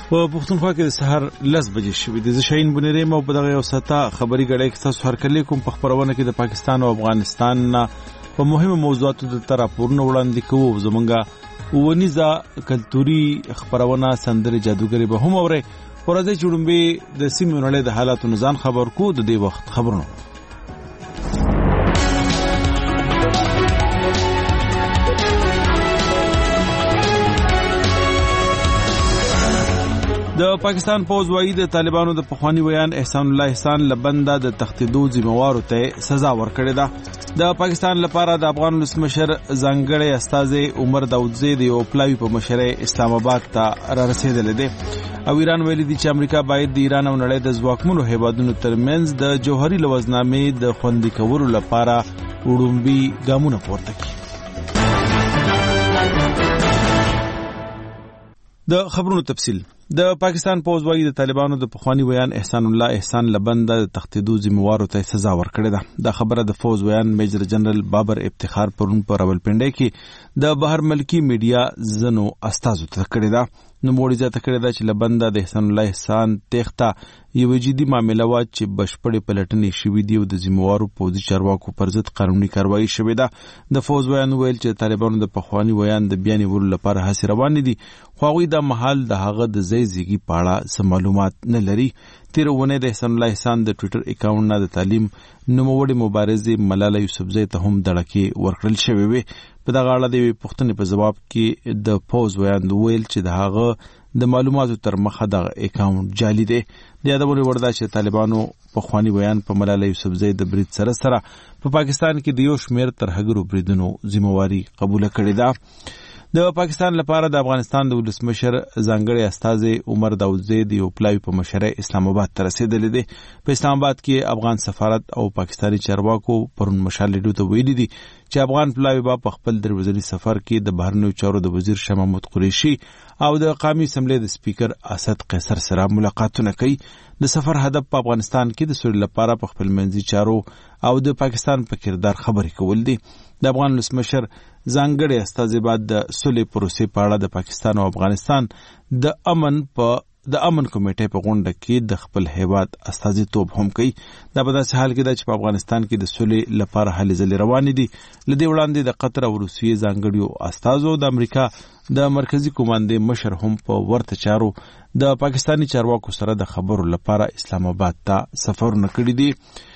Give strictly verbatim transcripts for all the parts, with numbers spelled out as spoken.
په پښتونخوا کې د سحر لس بجې شوې د شاهین بنيري مو په دغه یو ساته خبري غړې کې تاسو هرکلی کوم په خبرونه کې د پاکستان او افغانستان په مهمه موضوعاتو د طرفونو وړاندې کوو. زمونږه ونیزه کلتوري خبرونه سندري جادوګری به هم اوري ورځي چړمبي د سیمې نړۍ د حالاتو نزان خبر کو د دې وخت خبرونه. د پاکستان پوز وایي د طالبانو د پخوانی ویان احسان الله احسان لبنده د تختیدو ذمہوارو ته سزا ورکړې ده. د پاکستان لپاره د افغان ولسمشر ځانګړی استازي عمر داودزی د یو پلاوی په مشرۍ اسلام آباد ته را رسیدلی دی او ایران ویلي دي چې امریکا باید د ایران او نړۍ د ځواکمنو هیوادونو ترمنځ د جوهري لوزنامې د خوندي کولو لپاره وړومبي ګامونه پورته کړي. د خبرونو تفصیل. د پاکستان پوز وایي د طالبانو د پخوانی ویان احسان الله احسان لبنده د تختیدو ذمہوارو ته سزا ورکړې ده. دا خبره د فوز ویان میجر جنرال بابر افتخار پرون په راولپنډۍ کې د بهر ملکی میډیا زنو استازو ته کړې ده. نو موړي ځته کړې ده چې لبنده د احسان الله احسان تخته یو جدي معاملې وا چې بشپړې پلټنې شوې دي او د ذمہوارو پوزي چارواکو پر ضد قانوني کاروایی شوې ده. د فوز ویان ویل چې طالبانو د پخوانی ویان د بیان ورو لپاره هڅې روانې دي خو هغوی د محل د هغه د ځای زیږي پاړه سم معلومات نه لري. تیرونه د احسان الله احسان د ټوئیټر اکاونټ نه د تعلیم نوموړي مبارزه ملاله یوسفزۍ ته هم دړکې ورکړل شوې وي. په دغه اړه د پوښتنې په جواب کې د پوز ویان ویل چې د هغه د معلوماتو تر مخه د اکاونټ جعلي دی. د یادونه ورده چې طالبانو په خواني بیان په ملاله یوسفزۍ د برید سره سره په پاکستان کې د یو شمیر ترهګرو بریدونو ذمہواری قبول کړې ده. د پاکستان لپاره د افغانستان د ولسمشر ځانګړی استازي عمر داودزی د یو پلاوی په مشرۍ اسلام آباد ته رسیدلی دی. په اسلام آباد کې افغان سفارت او پاکستاني چارواکو پرون مشالډو ته ویلي دي چې افغان پلاوی با په خپل دروازلي سفر کې د بهرنیو چارو د وزیر شاه محمود قریشي او د قومي اسمبلی د سپیکر اسد قیصر سره ملاقاتونه کوي. د سفر هدف په افغانستان کې د سولې لپاره په خپل منځي چارو او د پاکستان په کردار خبرې کول دي. د افغان ولسمشر ځانګړی استازي بعد د سولې پروسې په اړه د پاکستان او افغانستان د امن په د امن کمیټې په غونډه کې د خپل هیواد استازیتوب هم کوي. دا په داسې حال کې ده چې په افغانستان کې د سولې لپاره هلې ځلې روانې دي. له دې وړاندې د قطر او روسیې ځانګړیو استازو د امریکا د مرکزی کمانډې مشر هم په ورته چارو د پاکستاني چارواکو سره د خبرو لپاره اسلام آباد ته سفرونه کړي دي.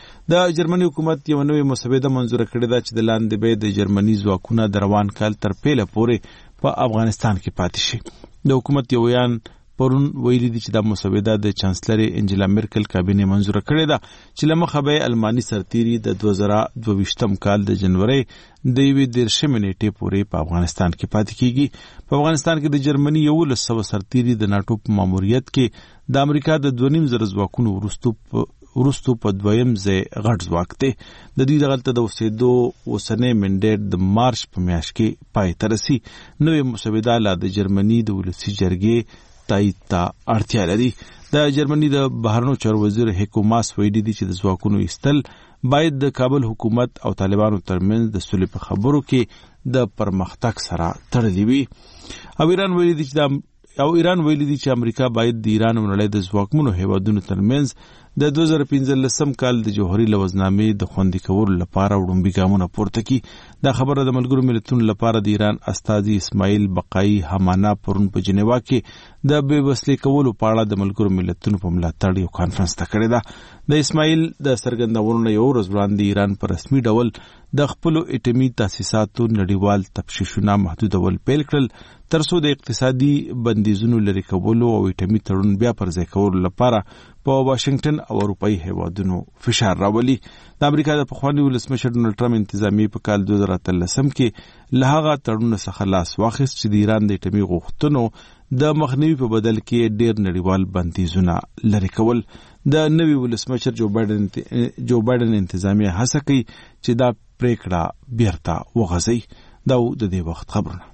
د جرمني حکومت یو نوې مسوده منزور کړې ده چې د لاندې به د جرمني ځواکونه د روان کال تر پیله پورې په افغانستان کې پاتې شي. د حکومت یو بیان پرون ویلي دي چې دا مسوده د چانسلر انجلا مرکل کابینه منزور کړې ده چې لمخه به الماني سرتیري د دوه زره دوه ویشتم کال د جنوري د یوې دیرشمې نیټې پورې په افغانستان کې پاتې کیږي. په افغانستان کې د جرمني یو لس سوه سرتیري د ناټو په ماموریت کې د امریکا د دوه نیم زره ځواکونو وروستو ورستو په دویم ځای غټ ځواک دی. د دې دغلته د اوسېدو اوسنۍ منډیټ د مارچ په میاشت کې پای ته رسي. نوې مسوده لا د جرمني د ولسي جرګې تایید ته اړتیا لري. د جرمني د بهرنیو چارو وزیر هیکو ماس ویلي دي چې د ځواکونو ایستل باید د کابل حکومت او طالبانو ترمنځ د سولې په خبرو کې د پرمختګ سره تړلي وي. او ایران ویلي دي چې د او ایران ویلي دي چې امریکا باید د ایران او نړۍ د ځواکمنو هیوادونو ترمنځ د دوه زره پنځلسم کال د جوهري لوزنامې د خوندي کولو لپاره وړومبي ګامونه پورته کړي. دا خبره د ملګرو ملتونو لپاره د ایران استازي اسماعیل بقایي همانا پرون په جنیوا کې د بې وسلې کولو په اړه د ملګرو ملتونو په ملاتړ یو کانفرنس ته کړې ده. د اسماعیل د څرګندونو یو ورځ وړاندې ایران په رسمي ډول د خپلو اټومي تاسیساتو نړیوال تفشیشونه محدودول پیل کړل ترڅو د اقتصادي بندیزونو لرې کولو او اټومي تړون بیا پر ځای کولو لپاره په واشنگټن او اروپایي هیوادونو فشار راولي. د امریکا د پخواني ولسمشر ډونالډ ټرمپ انتظامی په کال دوه زره اتلسم کې له هغه تړون څخه لاس واخیست چې د ایران د اټومي غوښتنو د مخنیوي په بدل کې ډېر نړیوال بندیزونه لرې کول. د نوي ولسمشر جو بایدن جو بایدن انتظامیه هڅه کوي چې دا پریکړه بیرته وغځي. دا د دې وخت خبرونه.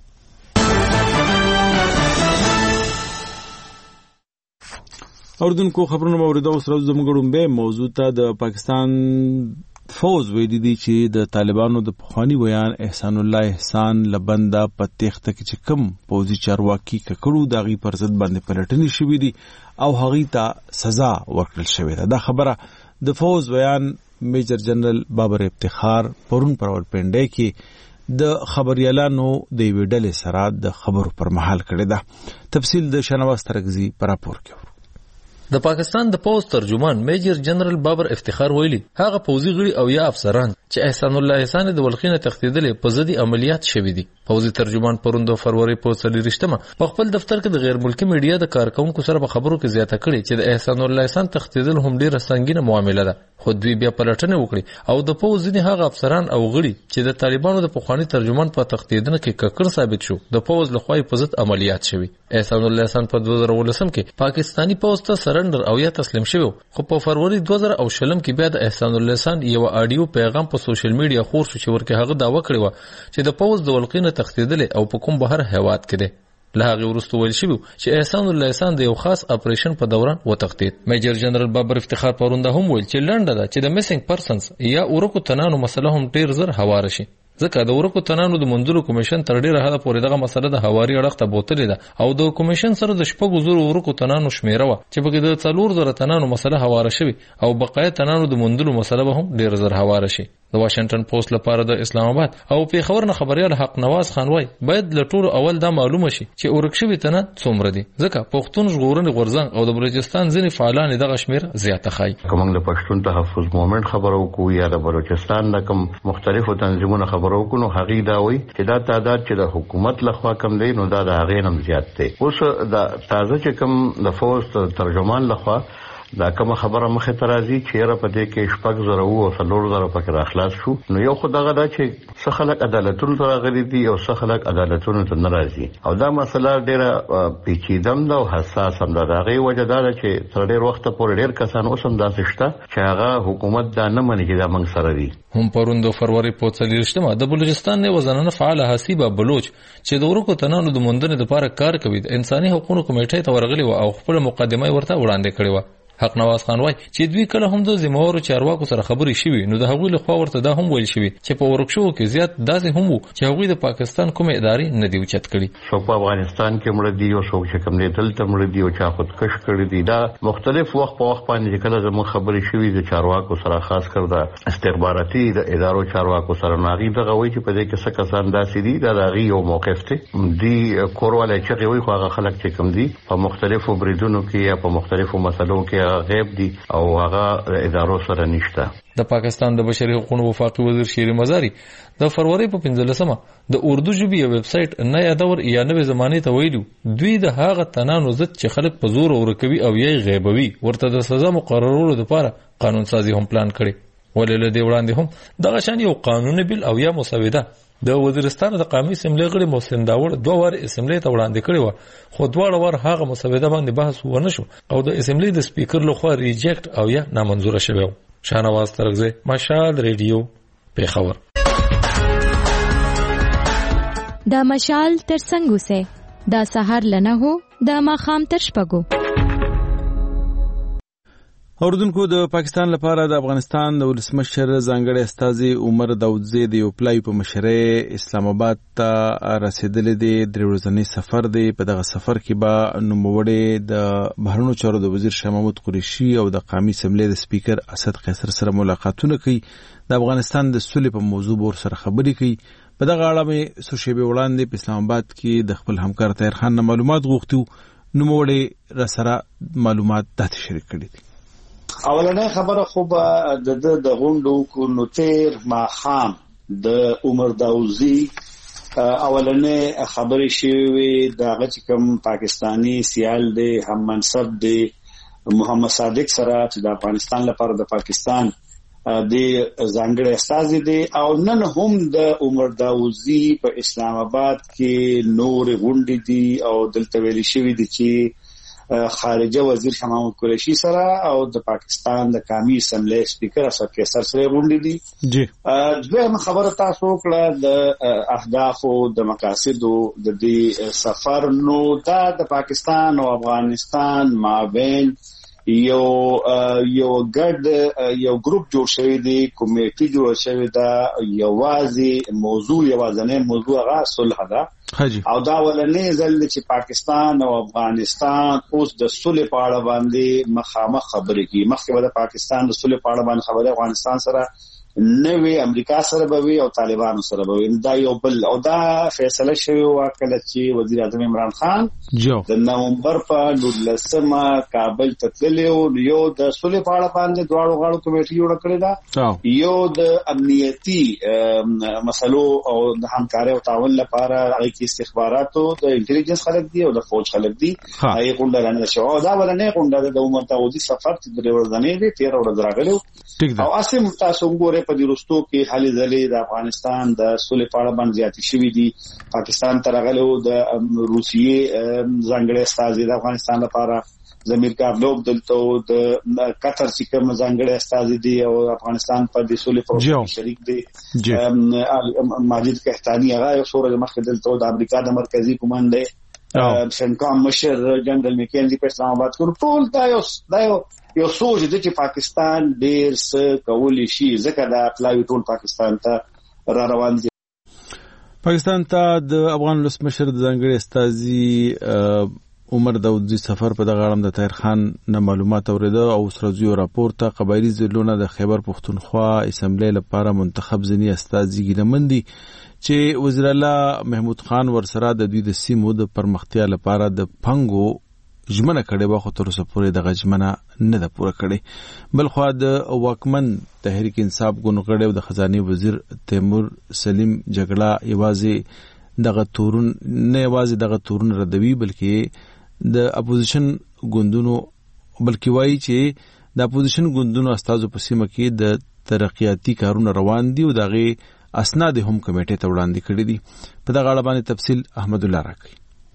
اوردونکو خبرونه اوریدو سره زموږ ډومبه موضوع ته د پاکستان فوز ویلي دي چې د طالبانو د پخوانی ویان احسان الله احسان لبنده په تخته کې چې کم پوزي چارواکي ککړو دغه پر ضد باندې پلټنې شوې دي او هغه ته سزا ورکړل شوې ده. دا خبره د فوز ویان میجر جنرال بابر افتخار پرون پر ورپنډه کې د خبريالانو د ویډل سره د خبرو پر مهال کړی ده. تفصیل د شنواز ترغزی پر راپور کې. د پاکستان د پوز ترجمان میجر جنرال بابر افتخار ویلي هغه پوزي غړي او یا افسران چې احسان الله احسان د ولخینه تختیدلې په ضد عملیات شوې دي. پوزي ترجمان پروند فروری په څلورشتمه په خپل دفتر کې د غیر ملکی میډیا د کارکونکو سره په خبرو کې زیاته کړې چې د احسان الله احسان تختیدل هم ډیره سنگینه معامله ده. خو دوی بیا پلټنه وکړي او د پوز ځینې هغه افسران او غړي چې د طالبانو د پخوانی ترجمان په تختیدنه کې ککړ ثابت شو د پوز لخوا په ضد عملیات شوي. احسان الله احسان په دوه زره ولسم کې پاکستانی پوز ته سرندر او یا تسلیم شوی خو په فروری دوه زره او شلم کې بیا د احسان الله احسان یو اډیو پیغام په سوشل میډیا خور شو چې ورکه هغه داوا کړی و چې د پوز د ولقینه تختیدل او په کوم بهر هیواد کې ده. له هغه وروسته ویل شوی چې احسان الله احسان د یو خاص اپریشن په دوران وتختید. میجر جنرال بابر افتخار پرونده هم ویل چې لنډه ده چې د میسنګ پرسنز یا ورکو تنانو مسله هم ډیر زر هوار شي ځکه د ورکو تنانو د منځلو کمیشن تر ډیره حده پورې دغه مسله د هواري اړخ ته بوتلې ده او د کمیشن سره د شپږو زرو ورکو تنانو شمیره و چې په د څلور زره تنانو مسله هوار شوی او بقایه تنانو د منځلو مسله به هم ډیر زر هوار شي. د واشنگټن پوسټ لپاره د اسلام آباد او پیښور نه خبريال حق نواز خان وای باید له ټولو اول دا معلومه شي چې اورکشوي تنه څومره دي ځکه پښتون ژغورنې غورځنګ او د بلوچستان ځینې فعالان دغه شمیر زیاته خای. کوم د پښتون تحفظ موومېنټ خبرو کو یا د بلوچستان د کوم مختلفو تنظیمونو خبرو کو نو هغه دا وای چې دا تعداد چې د حکومت لخوا کم دی نو دا د هغه نم زیات دی. اوس د تازه چې کوم د فوز ترجمان لخوا دا کوم خبره مخه ترازی چې را پدې کې شپږ زره او څلور زره پکې راخلاص شو نو یو خدغه دا چې څه خلک عدالتونو ته راغلي دي او څه خلک عدالتونو ته ناراضي او دا مسله ډیره پیچیدم ده او حساس هم ده. هغه وجه دا چې تر ډیر وخت پورې ډیر کسان اوس هم داسې شته چې هغه حکومت دا نه مني چې دا موږ سره دي. هم پروند فروری په څلورشتمه د بلوچستان نه وزنانه فعال حسیبه بلوچ چې د ورکو تنانو د موندنې لپاره کار کوي د انساني حقوقو کمیټې ته ورغلي او خپل مقدمه ورته وړاندې کړې و. حق نواز خان وای چې دوی کله هم د ذمہوارو چارواکو سره خبرې شوي نو د هغوی له خوا ورته دا هم ویل شوي چې په ورکشو کې زیات داسې هم وو چې هغوی د پاکستان کومې ادارې نه دی اوچت کړي. څوک په افغانستان کې مړ دي او څوک چې کوم دی دلته مړ دي او چا خودکش کړي دي. دا مختلف وخت په وخت باندې کله زموږ خبرې شوي د چارواکو سره خاص کر د استخباراتي د ادارو چارواکو سره ناغي دغه وای چې په دې کې څه کسان داسې دي دا دغه یو موقف دی دی کورواله چې وي خو هغه خلک چې کوم دي په مختلفو بریدونو کې یا په مختلفو مسلو کې غیب دي او هغه ادارو سره نشته. د پاکستان د بشري حقوقو وفاقي وزیر شیر مزاری د فروری په پنځلسمه د اردو ژبې یو ویب سټ نه یادور یا نوې زمانه ته ویلو دوی د هغه تنانو ضد چې خلک په زور ورکوي او یې غیبوي ورته د سزا مقررولو لپاره قانون سازي هم پلان کړي. ولې له دې وړاندې هم دغه شان یو قانوني بل او یا مسوده د وزیرستان د قومي اسمبلی غړي محسن داوود دوه وار اسمبلی ته وړاندې کړی و خو دواړه ور هغه مسوده باندې بحث ونه شو او د اسمبلی د سپیکر لخوا ریجیکټ او یا نامنظور شوی. شاهنواز ترغزی مشال ریډیو پیښور. دا مشال تر څنګه سه دا سحر لنه هو دا ماخام تر شپګو. اوردونکو د پاکستان لپاره د افغانستان د ولسمشر ځانګړي استازي عمر داودزی د یو پلای په مشرۍ اسلام آباد ته رسیدلې دي. درې ورځنی سفر دی. په دغه سفر کې به نوموړی د بهرنیو چارو د وزیر شاه محمود قریشي او د قومي اسمبلی د سپیکر اسد قیصر سره ملاقاتونه کوي. د افغانستان د سولې په موضوع بور سره خبرې کوي. په دغه اړه مې څو شیبې وړاندې په اسلام آباد کې د خپل همکار طاهر خان نه معلومات غوښتو. نوموړی را سره معلومات داسې شریک کړي دي. اولنې خبره خو به د د غونډو کو نو تیر ما خام د عمر داوزی اولنې خبرې شوی د غچ کم پاکستانی سیال دی هم منصب دی محمد صادق سره چې د افغانستان لپاره د پاکستان د ځانګړي استازي دی او نن هم د عمر داوزی په اسلام آباد کې نور غونډې دي او دلته ویل شوی دی چې خارجه وزیر شاه محمود قریشي سره او د پاکستان د قومي اسمبلی سپیکر اسد قیصر سره غونډې دي. جی دغه خبره تاسو کړه د اهداف او د مقاصد د دې سفر نو دا د پاکستان او افغانستان مابین یو یو ګډ یو ګروپ جوړ شوی دی کمیټي جوړ شوی دا یوازې موضوع یوازنه موضوع هغه صلح ده او دا ولنې ځل چې پاکستان او افغانستان اوس د صلح په اړه باندې مخامخ خبرې کوي. مخکې د پاکستان د صلح په اړه باندې خبرې افغانستان سره نوې امریکا سره به وي او طالبانو سره به وي. دا یو بل او دا فیصله شوی و کله چې وزیر اعظم عمران خان د نومبر په نولسمه کابل ته تللی و. یو د صلح په اړه باندې دواړو غاړو کمیټه جوړه کړې ده، یو د امنیتي مسلو او د همکارۍ او تعاون لپاره هغه کې استخباراتو د انټيليجنس خلک دي او د فوج خلک دي. هغه غونډه رانه شو دا ولنې غونډه د عمر داودي سفر چې د ورځنې دي تیر ورځ راغلو او اسیم تاسو وګورئ په دې رستو کې حالي ځلې د افغانستان د صلح په اړه باندې زیاتې شوې دي. پاکستان ته راغلو د روسیې ځانګړي استازي د افغانستان لپاره زمیر کارلوب دلته د قطر چې کوم ځانګړي استازي دي او افغانستان په دې صلح پروسه کې شریک دي. ماجد کهتانی هغه یو سورج مخکې دلته د امریکا د مرکزی کمانډ سنکام مشر جنرال میکینزي په اسلام آباد کې ټول دا یو دا یو یو سوچ دی چې پاکستان ډیر څه کولی شي ځکه دا اطلاعي ټول پاکستان ته را روان دي. پاکستان ته د افغان ولسمشر د ځانګړي استازي عمر داودي سفر په دغه اړه د طاهر خان نه معلومات اوریده او سرزیو راپور ته قبایلی ضلعونه د خیبر پختونخوا اسمبلی لپاره منتخب ځنی استازي ګلمندي چې وزیر الله محمود خان ورسره د دوی د سیمو د پرمختیا لپاره د پنګو ژمنه کړې و خو تر اوسه پورې د غجمنه نه ده پوره کړې. بل خو د واکمن تحریک انصاف ګوند او د خزانه وزیر تیمور سلیم جګړه یوازې دغه تورن نه یوازې دغه تورن ردوي بلکې د اپوزیشن ګوندونو بلکې وایي چې د اپوزیشن ګوندونو استازو په سیمه کې د ترقیاتي کارونه روان دي او دغه اسناد هم کمیټې ته وړاندې کړي دي. په دغه اړه باندې تفصیل احمد الله راکړي.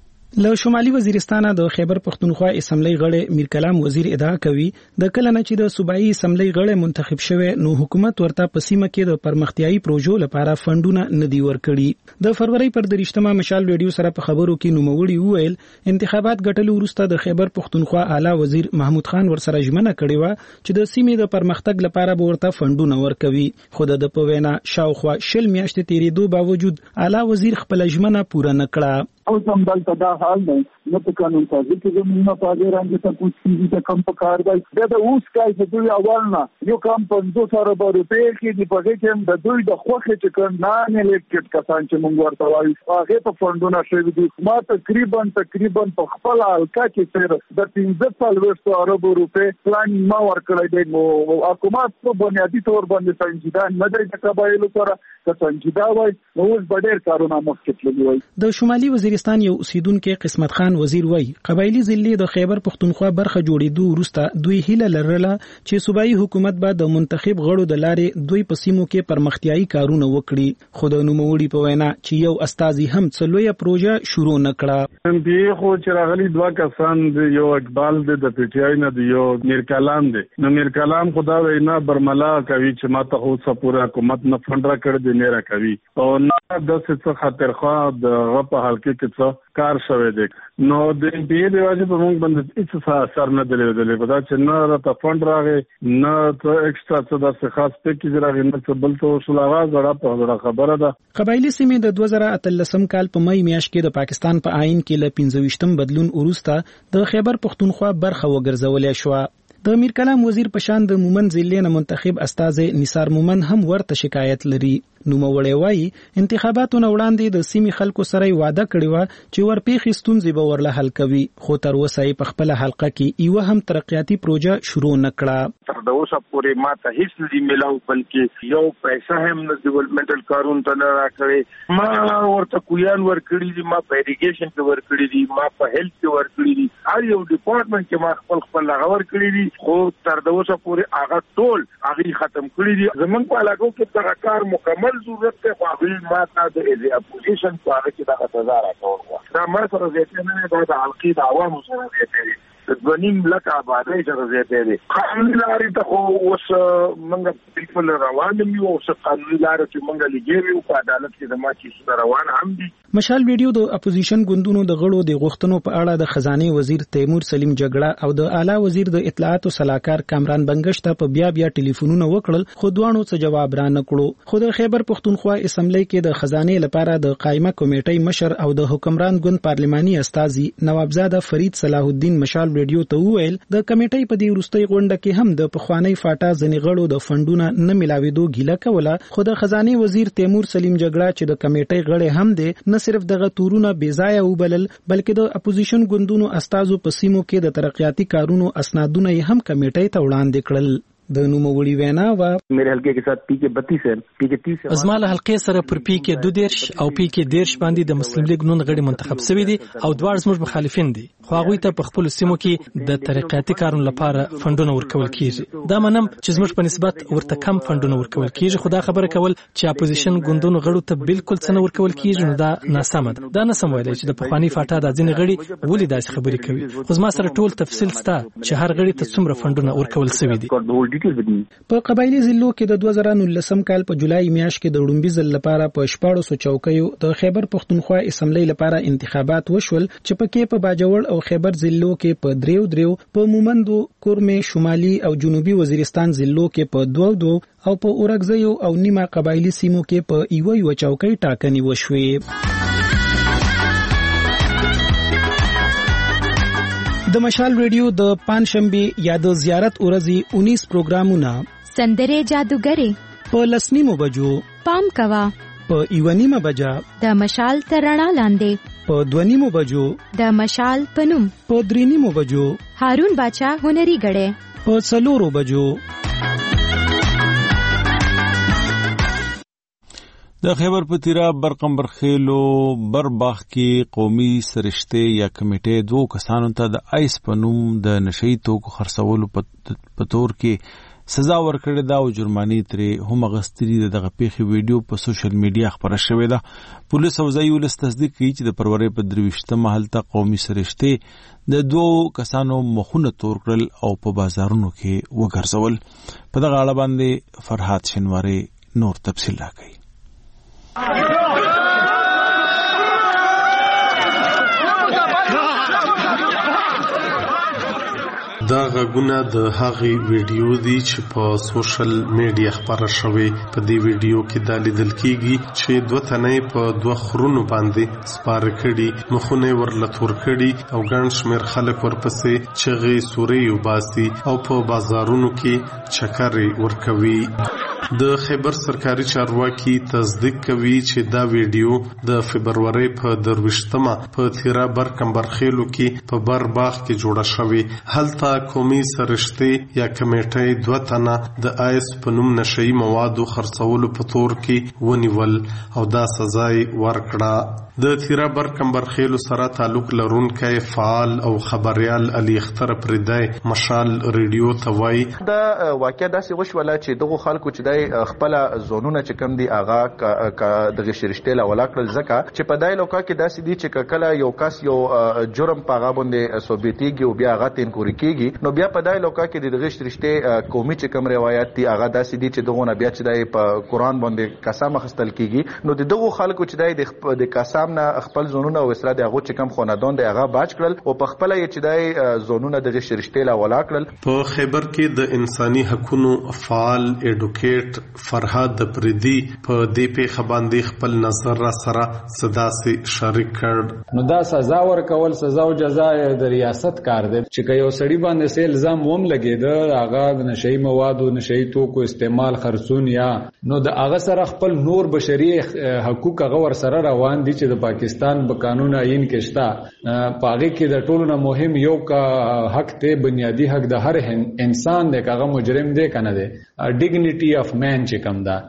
له شمالي وزیرستان د خیبر پختونخوا اسمبلی غړي میر کلام وزیر ادعا کوي د کله نه چې د صوبایي اسمبلی غړي منتخب شوه نو حکومت ورته په سیمه کې د پرمختیايي پروژو لپاره فندونه ندي ورکړي. د فروری پر درشتمه مشال ریډیو سره په خبرو کې نوموړي وویل انتخابات ګټلو وروسته د خیبر پختونخوا اعلی وزیر محمود خان ورسره ژمنه کړې و چې د سیمې د پرمختګ لپاره به ورته فندونه ورکوي. خو د په وینا شاوخوا شل میاشتې تیریدو باوجود اعلی وزیر خپل ژمنه پوره نکړه. او هم دلته دا حال دی نو په قانون سازي کې زموږ په اړه راځي ته کوم څه چې کم په کار دی دا د اوس کای چې دوی اولنا یو کم پنځوس سره به روپې کې دی په کې چې د دوی د خوخه چې کړه نه الیکټډ کسان چې موږ ورته وایو هغه په فندونه شوی دي. ما تقریبا تقریبا په خپل حلقه کې تر د پنځه څلوېښت اربو روپې پلان ما ورکړی دی. نو حکومت په بنیادی تور باندې سنجیدان نه دی د قبایلو سره که سنجیدا وای نو اوس ډېر کارونه مخکې تللی وای. د شمالي وزیرستان یو اوسیدونکو قسمت خان وزیر وای قبایلی ضلع د خیبر پختونخوا برخه جوړېدو وروسته دوی هیله لرله چې صوبایي حکومت به د منتخب غړو د لارې دوی په سیمو کې پرمختیايي کارونه وکړي. خو د نوموړي په وینا چې یو استازي هم څلويه پروژه شروع نکړه. دې خو چې راغلي دوه کسان د یو اقبال د پی ټی آی نه د یو میر کلام دی. نو میر کلام خدا وینا برملا کوي چې ماته خو څپوره حکومت نه فند را کړ دی نه را کوي او نه د څه خاطر خو د غپ حلقې کې څه کار شوی دی. نو د پی دی واجب په موږ باندې هیڅ اثر نه درلودل په دا چې نه راته فند راغی نه ته ایکسترا څه د خاص پیکیج راغی نه څه بل څه وشول. هغه غړه په غړه خبره ده. قبایلی سیمې د دوه زره اتلسم کال په مې میاشت کې د پاکستان په آئین کې ل پنځه ویشتم بدلون وروسته د خیبر پختونخوا برخه وګرځولې شو. د میر کلام وزیر په شان د مومن ضلع نه منتخب استاد نثار مومن هم ورته شکایت لري. نو موړې وای انتخاباتو نه وړاندې د سیمې خلکو سره وعده کړی و چې ورپېخې ستونزې به ورله حل کوي. خو تر اوسه په خپل حلقه کې یو هم ترقیاتي پروژه شروع نکړه. تر اوسه پورې ماته هیڅ نه ملاو بلکې یو پیسې هم نه ډیولپمنټل کارون ته نه راکړي. ما ورته کویان ورکړي دي، ما په اډوکیشن کې ورکړي دي، ما په هیلث کې ورکړي دي، هر یو ډپارټمنټ کې ما خپل خپل هغه ورکړي دي. خو تر اوسه پورې هغه ټول هغه ختم کړی دي. زمونږ په علاقو کې دا کار مکمل ضرورت ته خو هغه ماته د اپوزیشن په هغه کې دا څه راکول دا ما سره زیاتې نه دا د حلقې د عوامو سره زیاتې دي. ځوانیم لکه آبادی سره زیاتې دي. قانوني لارې ته خو اوس موږ بالکل روان یو اوس قانوني لارې چې موږ لګېږو په عدالت کې د ما چې روان هم دي. مشال ویډیو د اپوزیشن ګوندونو د غړو د غوښتنو په اړه د خزانه وزیر تیمور سلیم جګړه او د اعلی وزیر د اطلاعات او سلاکار کامران بنگش ته په بیا بیا ټلیفونونه وکړل خو دوانو څه جواب را نه کړو. خو د خیبر پښتونخوا اسمبلی کې د خزانه لپاره د قائمه کمیټې مشر او د حکمران ګوند پارلماني استازي نوابزاده فرید صلاح الدین مشال ویډیو ته وویل د کمیټې په دې وروستۍ غونډه کې هم د پخوانی فاټا ځنې غړو د فندونو نه ملاوېدو ګیله کوله. خو د خزانه وزیر تیمور سلیم جګړه چې د کمیټې غړي هم دي نه صرف دغه تورونه بې ځایه وبلل بلکې د اپوزیشن ګوندونو استازو په سیمو کې د ترقیاتي کارونو اسنادونه یې هم کمیټې ته وړاندې کړل. د نوموړي وینا وا میرے حلقے کے ساتھ پی کے بتیس ہے پی کے تیس ازمال حلقې سره پر پی کې دو دیرش او پی کې دیرش باندې د مسلم لیگ نون غړي منتخب شوی دي او دوار زموږ مخالفین دي خو هغه ته په خپل سیمو کې د ترقیاتي کارونو لپاره فندونه ورکول کیږي. دا منم چې زموږ په نسبت ورته کم فندونه ورکول کیږي. خو دا خبره کول چې اپوزیشن ګوندونو غړو ته بالکل څه ورکول کیږي نو دا ناسمه ده. دا نه سم ویل چې د پخوانی فاټا د ځینې غړي ولې داسې خبرې کوي. خو زما سره ټول تفصیل ستا چې هر غړي ته څومره فندونه ورکول شوی دي. په قبایلی ضلعو کې د دوه زره نولسم کال په جولای میاشت کې د وړومبي ځل لپاره په شپږ سوه چوکیو د خیبر پښتونخوا اسمبلی لپاره انتخابات وشول چې پکې په باجوړ او خیبر ضلعو کې په دریو دریو په مومندو کورمه شمالي او جنوبي وزیرستان ضلعو کې په دوه دوه او په اورګزیو او نیمه قبایلی سیمو کې په یو یو چوکۍ ټاکنې وشوې. د مشال ریډیو د پنځشنبه یا د زیارت ورځې انیس پروګرامونه سندره جادوګری په لسنیمو بجو پام کوا په ایونیمه بجا د مشال ترڼا لاندې په دونیمو بجو د مشال پنوم په درینیمو بجو هارون باچا هنري غړې په څلورو بجو. د خیبر پتیرا برقم برخیلو برباغ کې قومي سرشته یا کمیټې دوه کسانو ته د آیس پنوم د نشئی توکو خرڅولو په تور کې سزا ورکړې ده او جرمانی ترې هم غستري دغه پیښې ویډیو په سوشل میډیا خبره شوې ده. پولیس او ځایي ولس تصدیق کوي چې د فروری په درویشتمه هلته قومي سرشته د دوه کسانو مخونه تور کړل او په بازارونو کې وګرځول. په دغه اړه باندې فرحات شنواری نور تفصیل راکړي. دا غږونه د هغې ویډیو دي چې په سوشل میډیا خپاره شوې. په دې ویډیو کې دا لیدل کیږي چې دوه تنې په دوه خرونو باندې سپاره کړي، مخونه ورله تور کړي او ګڼ شمېر خلک ورپسې چغې سورې وباسي او په بازارونو کې چکرې ورکوي. د خیبر سرکاري چارواکي تصدیق کوي چې دا ویډیو د فبروري په درویشتمه په تیرا برکم برخیلو کې په برباغ کې جوړه شوې. هلته قومي سرشته یا کمیټې دوه تنه د آیس په نوم نشئی موادو خرڅولو په تور کې ونیول او دا سزا ورکړه. د تیرا برکم برخیلو سره تعلق لرونکی فعال او خبريال علي اختر پردای مشال ریډیو ته وایي دا واقعیا داسې وشوله چې دغه خلکو چې د خپل زونونه چې کم دي اغا دغه شرشته لا ولاکل زکه چې په دای لوکا کې داسې دي چې کله یو کس یو جرم پاغه باندې ثابتيږي او بیا هغه تین کوری کیږي نو بیا په دای لوکا کې دغه شرشته قومي چې کم روایت دي اغا داسې دي چې دغه نه بیا چې دای په قران باندې قسم خستل کیږي نو دغه خلکو چې دای د قسم نه خپل زونونه او اسره دغه چې کم خاندان دی هغه باج کړل او په خپل چې دای زونونه دغه شرشته لا ولاکل. په خیبر کې د انساني حقوقو فعال اډوکیټ فرهاد پردي په دې په باندې خپل نظر را سره صدا سي شریک کړ. نو دا سزا ورکول سزا او جزا د ریاست کار دی چې یو سړی باندې سه الزام ووم لګید هغه د نشئی موادو نشئی توکو استعمال خرڅون یا نو د هغه سره خپل نور بشري حقوق هغه ور سره روان دي چې د پاکستان په قانون عین کې شته. پاغي کې د ټولو نه مهم یو کا حق ته بنیادی حق د هر انسان د هغه مجرم دی کنه دی ډیګنیټي اف مین چې کوم دا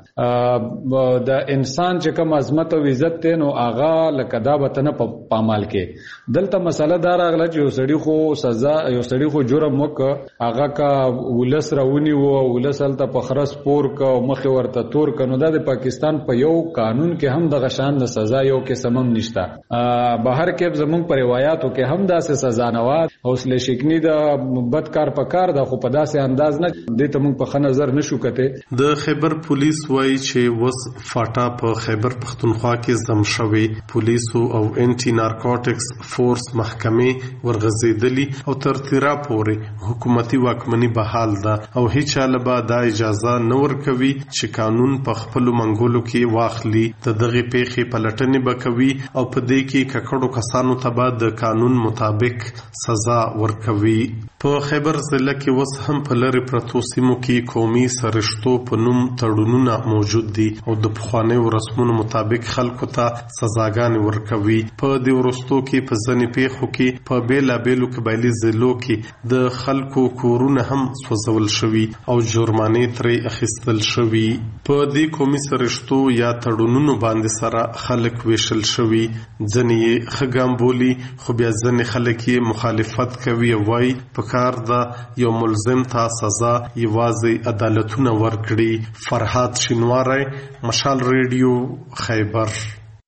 د انسان چې کوم عظمت او عزت ته نو هغه لکه دا وطن په پامال کې دلته مسله دار اغله چې یو سړی خو سزا یو سړی خو جرم وک هغه کا ولس راونی وو ولسل ته په خرس پور کا مخ ورته تور کنو دا د پاکستان په یو قانون کې هم د غشان د سزا یو کې سمم نشته. بهر کې زمون پر روایتو کې هم داسې سزا نه و حوصله شکنی د بدکار پکار د خو په داسې انداز نه د ته موږ په خنه نظر نشو کته. د خیبر پولیس وایي چې وس فاټا په خیبر پختونخوا کې زم شوی پولیسو او انټي نارکوټکس فورس محکمې ورغزیدلی او تر تیرا پورې حکومتي واکمنی بحال ده او هیڅ چاله دا اجازه نه ورکوي چې قانون په خپل منګولو کې واخلي. د دغه پیښې پلټنې بکوي او په دې کې ککړو کسانو ته به د قانون مطابق سزا ورکوي. په خیبر ضلع کې وس هم په لری پرتو سیمو کې قومي سرشتو په نوم تړونونه موجود دي او د پخوانیو رسمونو مطابق خلکو ته سزاګانې ورکوي. په دې ورستو کې په ځنې پیښو کې په بیلا بیلو قبایلي ضلعو کې د خلکو کورونه هم سوځول شوي او جرمانې ترې اخیستل شوي. په دې قومي سرشتو یا تړونونو باندې سره خلک ویشل شوي. ځنې یې ښه ګام بولي خو بیا ځنې خلک یې مخالفت کوي او وایي په کار ده یو ملزم ته سزا یوازې عدالتونه ورکړي. فرهاد شینواری، مشال ریډیو، خیبر.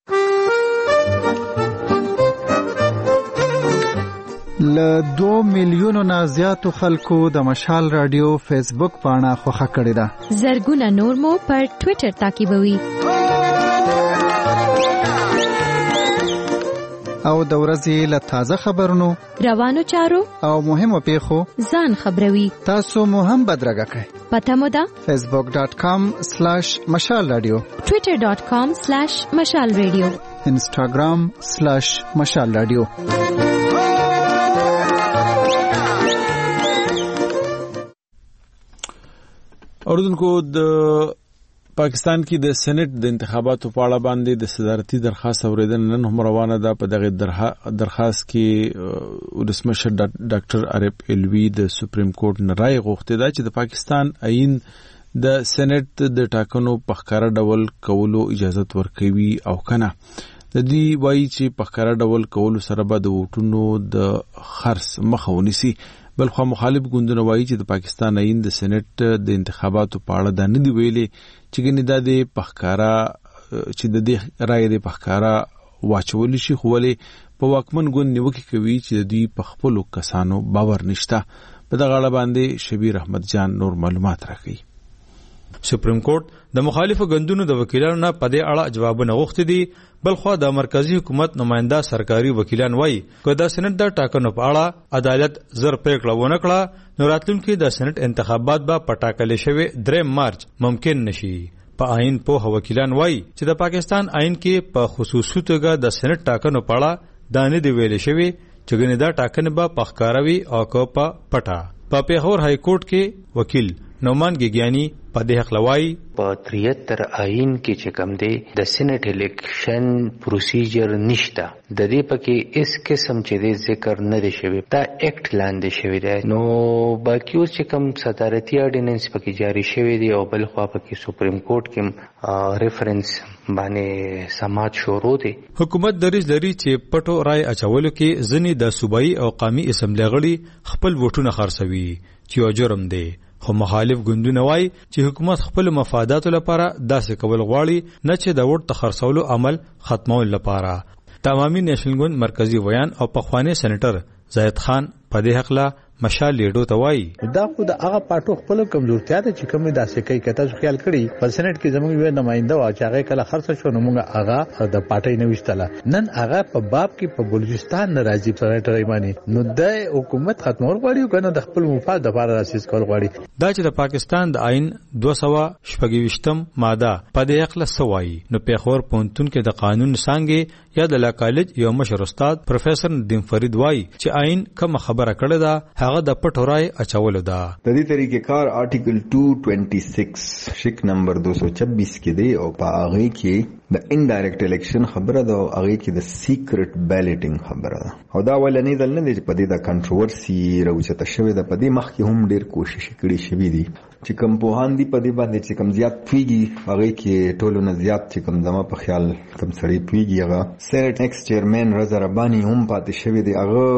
له دو میلیونو نه زیاتو خلکو د مشال رادیو فیسبوک پاڼه خوښه کړې ده. زرګونه نور مو پر ټوئیټر تعقیبوي او د ورځې له تازه خبرونو، روانو چارو او مهمو پیښو ځان خبروي. تاسو مو هم بدرګه کړئ. پته مو ده فیسبوک ډاٹ کام سلیش مشال رادیو، ټوئیټر ډاٹ کام سلیش مشال رادیو، انسټاګرام سلیش مشال رادیو. اوردونکو د پاکستان کې د سېنات د انتخاباتو په اړه باندې د صدارتي درخواست اوریدل نن هم روانه ده. په دغه درخواست کې ولسمشر ډاکټر عارف علوي د سپریم کورټ نه رائے غوښتې ده چې د پاکستان آئین د سېنات د ټاکنو په ښکاره ډول کولو اجازه ورکوي او کنه. د دې وایي چې په ښکاره ډول کولو سره به د ووټونو د خرڅ مخه ونیسي. بلخو مخالف ګوندونه وایي چې د پاکستان آئین د سېنات د انتخاباتو په اړه دا نه دی ویلي چې ګنې دا د پخکارا چې د دې رائے د پخکارا واچول شي، خو ولې په واکمن ګوند نیوکه کوي چې د دوی په خپل کسانو باور نشته. په دغه اړه باندې شبیر احمد جان نور معلومات راکړي. سپریم کورټ د مخالفو ګوندونو د وکیلانو نه په دې اړه جوابونه غوښتي دي. بلخو د مرکزی حکومت نماینده سرکاري وکیلان وایي که د سېنات د ټاکنو په اړه عدالت زر پریکړه ونه کړه نو راتلونکي د سېنات انتخابات به په ټاکلې شوی دریم مارچ ممکن نشي. په آئین په وکیلان وایي چې د پاکستان آئین کې په خصوصي توګه د سېنات ټاکنو په اړه دا نه دی ویل شوی چې ګنې دا ټاکنه به په ښکاروي او که په پټه. په پیښور های کورټ کې وکیل نومان ګیګیانی په دې حق لوي په تریهتر آئین کې چې کوم دی د سېنات الیکشن پروسیجر نشته، د دې پکې اس قسم چې د ذکر نه دی شوی، دا اکټ لاندې شوی دی. نو باقي اوس چې کوم صدارتي اورډیننس پکې جاری شوی دی او بل خوا پکې سپریم کورټ کې ریفرنس باندې سماعت شروع دی. حکومت دریځ لري چې پټو رائے اچولو کې ځنې د صوبایي او قومي اسمبلی غړي خپل ووټونه خرڅوي چې یو جرم دی. خو مخالف ګوندونه وایي چې حکومت خپل مفاداتو لپاره داسې کول غواړي نه چې د ووټ خرڅولو عمل ختمول لپاره. تمامي نېشنل ګوند مرکزی ویان او پخوانی سېنیټر زاهد خان په دې حق لا مشال لیډو ته وایي دا خو د هغه پټو خپل کمزورتیا ده چې کوم داسې کوي کته خیال کړي. په سېنات کې زموږ یو نماینده وا چې هغه کله خرڅ شو نو موږ هغه د پټي نه وشتله، نن هغه په باب کې په بلوچستان ناراضي سېنیټر ایمانی نو د حکومت ختمول غواړي کنه د خپل مفاد لپاره راسیس کول غواړي. دا چې د پاکستان د آئین دوه سوه شپږ ویشتم ماده په دې حق له سوایي نو پیښور پونتون کې د قانون څنګه یا د لا کالج یو مشر استاد پروفیسر ندیم فرید وایي چې آئین کوم خبره کړې ده هغه د پټو رائے اچولو ده. د دې طریقې کار آرټیکل دو سو چھبیس شک نمبر دو سو چھبیس کې دی او په هغه کې د انډایرکټ الیکشن خبره ده او هغه کې د سیکرټ بیلټینګ خبره ده او دا ولنې دل نه دی چې په دې د کنټروورسي راوچته شوی ده. په دې مخ کې هم ډیر کوشش کړي شوی دی چې کوم پوهان دي په دې باندې چې کوم زیات پیږي هغه کې ټولو نه زیات چې کوم زما په خیال کوم سړی پیږي هغه سېنات ایکس چیرمن رضا ربانی هم پاتې شوی دی. هغه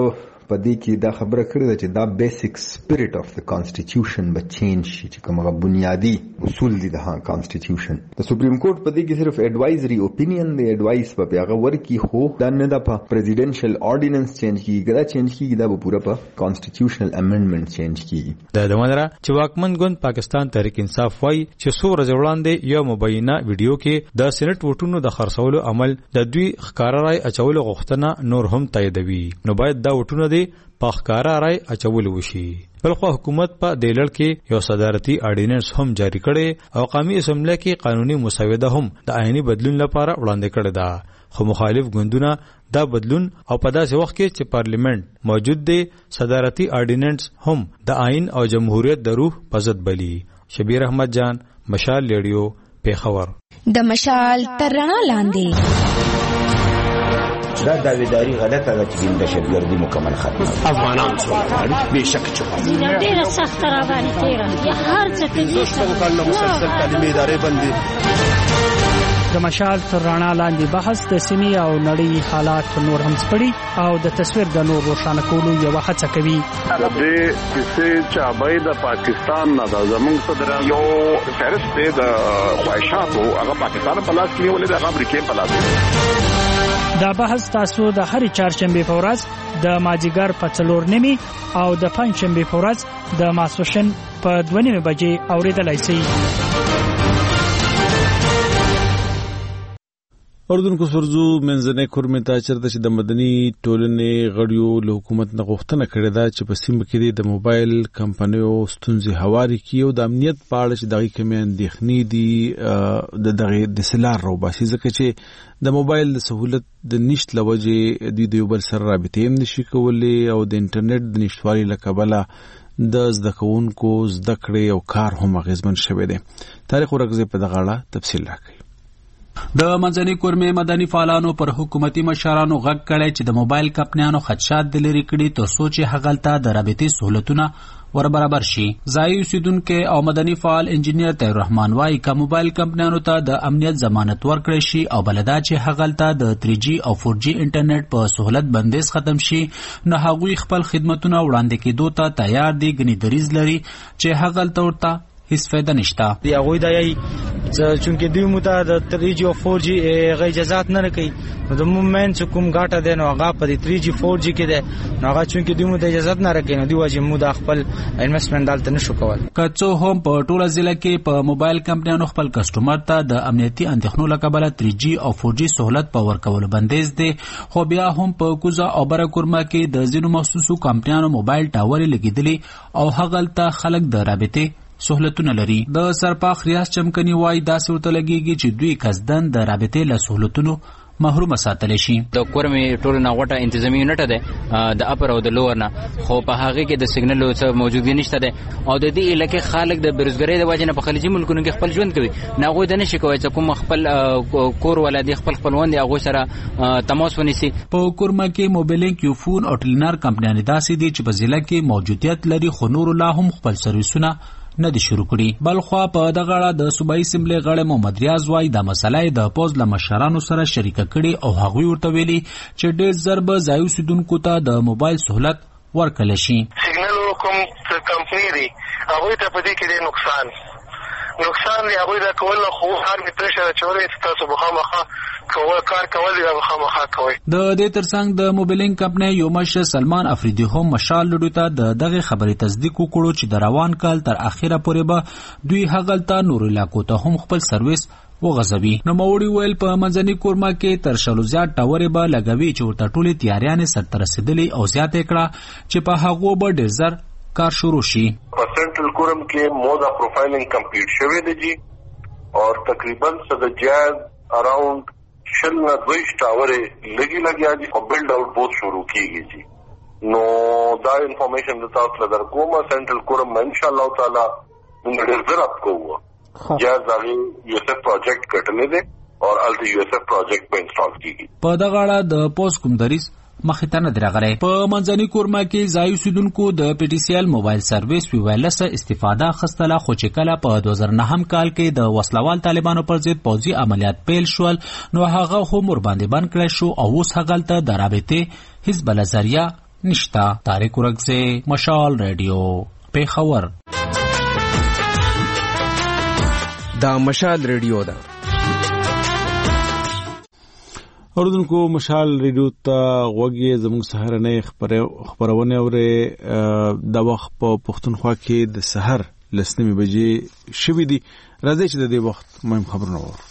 په دې کې دا خبره کړې ده چې دا بیسیک سپیرټ اف د کانسټیټیوشن به چینج شي چې کومه بنیادی اصول دي د کانسټیټیوشن. د سپریم کورټ په دې کې صرف ایڈوایزري اوپینین دی، ایڈوایس په پیغه ورکی، خو دا نه د پریزیډنشل آرډیننس چینج کیږي، دا چینج کیږي، دا به پوره په کانسټیټیوشنل امندمنت چینج کیږي. د دمنره چې واکمن ګوند پاکستان تحریک انصاف وایي چې څو ورځې وړاندې یو مبینه ویډیو کې د سېنات ووټونو د خرڅولو عمل د دوی ښکارا رای اچولو غوښتنه نور هم تاییدوي، نو باید دا وټونه دی په ښکارا رای اچول وشي. بلخو حکومت په دلړ کې یو صدارتي آرډیننس هم جاری کړي او قومي اسمبلی کې قانوني مسوده هم د آئینی بدلون لپاره وړاندې کړي ده، خو مخالف ګوندونه دا بدلون او په داسې وخت کې چې پارلیمنت موجود دی صدارتي آرډیننس هم د آئین او جمهوریت د روح په ضد بلی. شبیر احمد جان، مشال ریډیو، پیښور. د مشال تر رڼا لاندې دا داویداری غلطه ده چې د شبګردي مکمل ختمه افغانان څو به شک چوکا ډیره سخت را باندې تیرا یا هر څه کې دوستو کله مسلسل تعلیمي ادارې باندې د مشال تر رڼا لاندې بحث د سیمې او نړۍ حالات نور هم سپړي او د تصویر د نور روښانه کولو یو هڅه کوي. د دې کیسې چې ابای د پاکستان نه د زمونږ صدر یو فهرست دی د خواهشاتو هغه پاکستان په لاس کې ولې د امریکا په لاس. دا بحث تاسو د هرې چهارشنبه په ورځ د مازیګر په څلور نیمي او د پنځشنبه په ورځ د ماسوشن په دوه نیمه بجې اوریدلای شئ. اردن کو سرزو منځنۍ کورمې ته چرته چې د مدني ټولنې غړیو له حکومت نه غوښتنه کړې ده چې په سیمه کې د موبایل کمپنیو ستونزې هواري کړي او د امنیت په اړه چې دغه کمی اندېښنې دي د دغه د سلار روباسي، ځکه چې د موبایل د سہولت د نشټ لوجه د یو بل سره رابطې هم نشي کولای او د انټرنیټ د نشټوالي لکبله د زده کوونکو زده کړې او کار هم اغیزمن شوی دی. تاریخ ورغزه په دغه اړه تفصیل راکړي. د منځنۍ کورمې مدني فعالانو پر حکومتي مشرانو غږ کړی چې د موبایل کمپنیانو خدشات د لري کړي تر څو چې هغلته د رابطې سہولتونه ور برابر شي. ځایي اوسیدونکو او مدني فعال انجینیر طاهر رحمان وايي چې موبایل کمپنیانو ته د امنیت ضمانت ورکړي شي او بلدا چې هغلته د تھری جی او فور جی انټرنیټ په سہولت بندیز ختم شي، نو هغوی خپل خدماتونه وړاندې کېدو ته تیار دي، ګنې دریز لري چې هغلته ورته هیڅ فایده نشته. دی هغه د یی چونکه دوی مته د تھری جی او فور جی غي اجازهات نه کوي، نو د مومنت چې کوم غاټه دی نو هغه په تھری جی فور جی کې دی، نو هغه چونکه دوی مته اجازهات نه راکوي، نو دوی واجب مو د خپل انویسټمنټ دالته نشو کول. کڅو هم په ټوله ضلع کې په موبایل کمپنیانو خپل کسٹمر ته د امنیتي اندېښنو لکبله تھری جی او فور جی سہولت په ورکولو بندیز دی، خو بیا هم په کوزا او برکورما کې د ځینو مخصوصو کمپنیانو موبایل ټاورې لګیدلي او هغلته خلک د رابطې سہولتونه لري. د سرپاخ ریاض چمکني وای داسې ورته لګیږي چې دوی قصدن د رابطې له سہولتونو محروم ساتل شي. د کورمې ټول نه غټه انتظامی یونټ ده د اپر او د لوور نه، خو په هغه کې د سیګنل څه موجودګي نشته ده او د دې علاقې خلک د بیروزګاری د وجې نه په خلیجي ملکونو کې خپل ژوند کوي، نه غوي د نشي کوي چې کوم خپل کور ولادي خپل خپلوان دي هغه سره تماس ونیسي. په کورما کې موبایلینګ، یوفون او ټلینار کمپنیانې داسې دي چې په ضلع کې موجودیت لري، خو نور لا هم خپل سرویسونه نه دي شروع کړي. بلخوا په دغه اړه د صوبایي اسمبلی غړی محمد ریاض وايي دا مسله د پوز له مشرانو سره شریکه کړي او هغوی ورته ویلي چې ډېر زر به ځایي اوسیدونکو ته د موبایل سہولت ورکړل شي. سیګنل کوم کمپنی دی هغوی ته په دې کې ډېر نقصان نقصان دی، هغوی دا کول خو هر می پرېشه چورې تاسو مخامخه کول کار کول دی مخامخه کوي. د دې ترڅنګ د موبایلینګ کمپنی یو مشر سلمان افریدي هم مشال لډو ته د دغه خبرې تصدیق وکړو چې د روان کال تر اخیره پورې به دوی هغلته نور علاقو ته هم خپل سرویس وغځوي. نو موري ویل په منځني کورما کې تر شلو زیات ټاورې به لګوي چې ورته ټولې تیاریانې سرته رسېدلې او زیاته کړه چې په هغو به ډېر زر کار شروع شي. په سنټرل کورم کې مودا پروفایلینګ کمپلیټ شوی دی جی اور تقریبا صد جایز اراؤنڈ شل نه دوی ټاورې لګي لګیا دي او بلډ آؤٹ بہت شروع کیږي جی. نو دا انفارمیشن د تاسو لپاره کومه سنټرل کورم ان شاء الله تعالی موږ ډېر زر اپ کوو جایز هغه یو څه پروجیکټ کټلې دي او الته یو څه پروجیکټ په انسټال کیږي. په دغه اړه د پوس کوم دریس مخې ته نه درغلی. په منځني کورما کې ځایي اوسیدونکو د پی ټي سی ایل موبایل سرویس وی وایرلس استفاده اخیستله، خو چې کله په دوه زره نهم کال کې د وسلوال طالبانو پر ضد پوځي عملیات پیل شول نو هغه هم ور باندې بند کړی شو او اوس هغلته د رابطې هیڅ بله ذریعه نشتا. طارق ورکزی، مشال ریډیو، پیښور. دا مشال ریډیو ده. اوردونکو مشال ریډیو ته غوږی زموږ سهارنۍ خبرونه اوري. د وخت په پښتونخوا کې د سحر لسنیمه بجې شوې دي. راځي چې د دې وخت مهم خبرونه وو.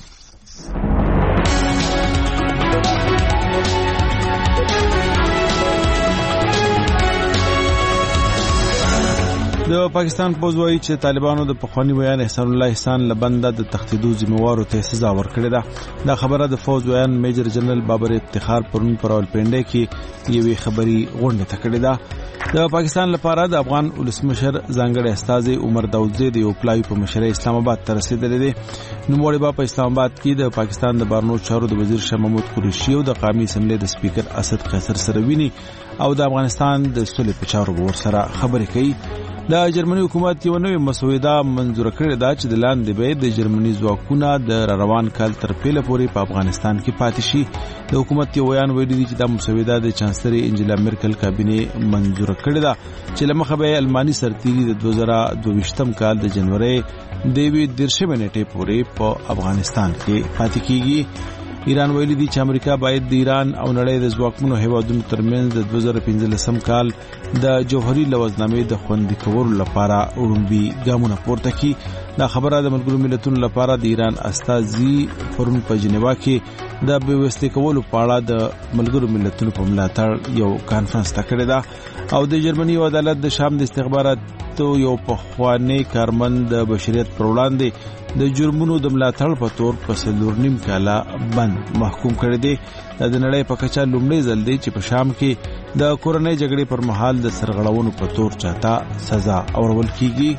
د پاکستان پوز وایي چې طالبانو د پخوانی ویان احسان الله احسان لبنده د تختیدو ذمہوارو ته سزا ورکړې ده. دا خبره د فوز ویان میجر جنرال بابر افتخار پرون پر راولپنډي کې یوې خبري غونډه تکړه ده. د پاکستان لپاره د افغان ولسمشر ځانګړی استاذ عمر داودزی د یو پلاوی په مشرۍ اسلام آباد ته رسیدلی دی. نوموړی با په اسلام آباد کې د پاکستان د بارنو چارو د وزیر شاه محمود قریشي او د قومي اسمبلی د سپیکر اسد قیصر سره ویني او د افغانستان د صلح په چارو ور سره خبرې کوي. د جرمني حکومت یو نوې مسوده منزور کړې ده چې د لاندې به د جرمني ځواکونه د روان کال تر پیله پورې په افغانستان کې پاتې شي. د حکومت یو بیان ویلي دی چې د مسوده د چانسلر انجلا مرکل کابینه منزور کړې ده چې لمخه به الماني سرتیري د دوه زره دوه کال د جنوري د وی درشمه نیټه پورې په افغانستان کې پاتې کیږي. ایران ویلي دی چې امریکا باید د ایران او نړۍ د ځواکمنو هیوادونو ترمنځ د دوه زره پنځلسم کال د جوهري لوزنامې د خوندي کولو لپاره وړاندوي ګامونه پورته کړي. دا خبره د ملګرو ملتونو لپاره د ایران استازي پرون په جنیوا کې د بېوستي کولو په اړه د ملګرو ملتونو په ملاتړ یو کانفرنس تکړه ده او د جرمني عدالت د شام د استخباراتو یو پخوانی کارمند د بشریت پر وړاندې د جرمونو د ملاتړ په تور په څلور نیم کاله بند محکوم کړی دی. د نړۍ په کچه لومړی ځل دی چې په شام کې د کورنۍ جګړې پر مهال د سرغړونو په تور چاته سزا اورول کیږي.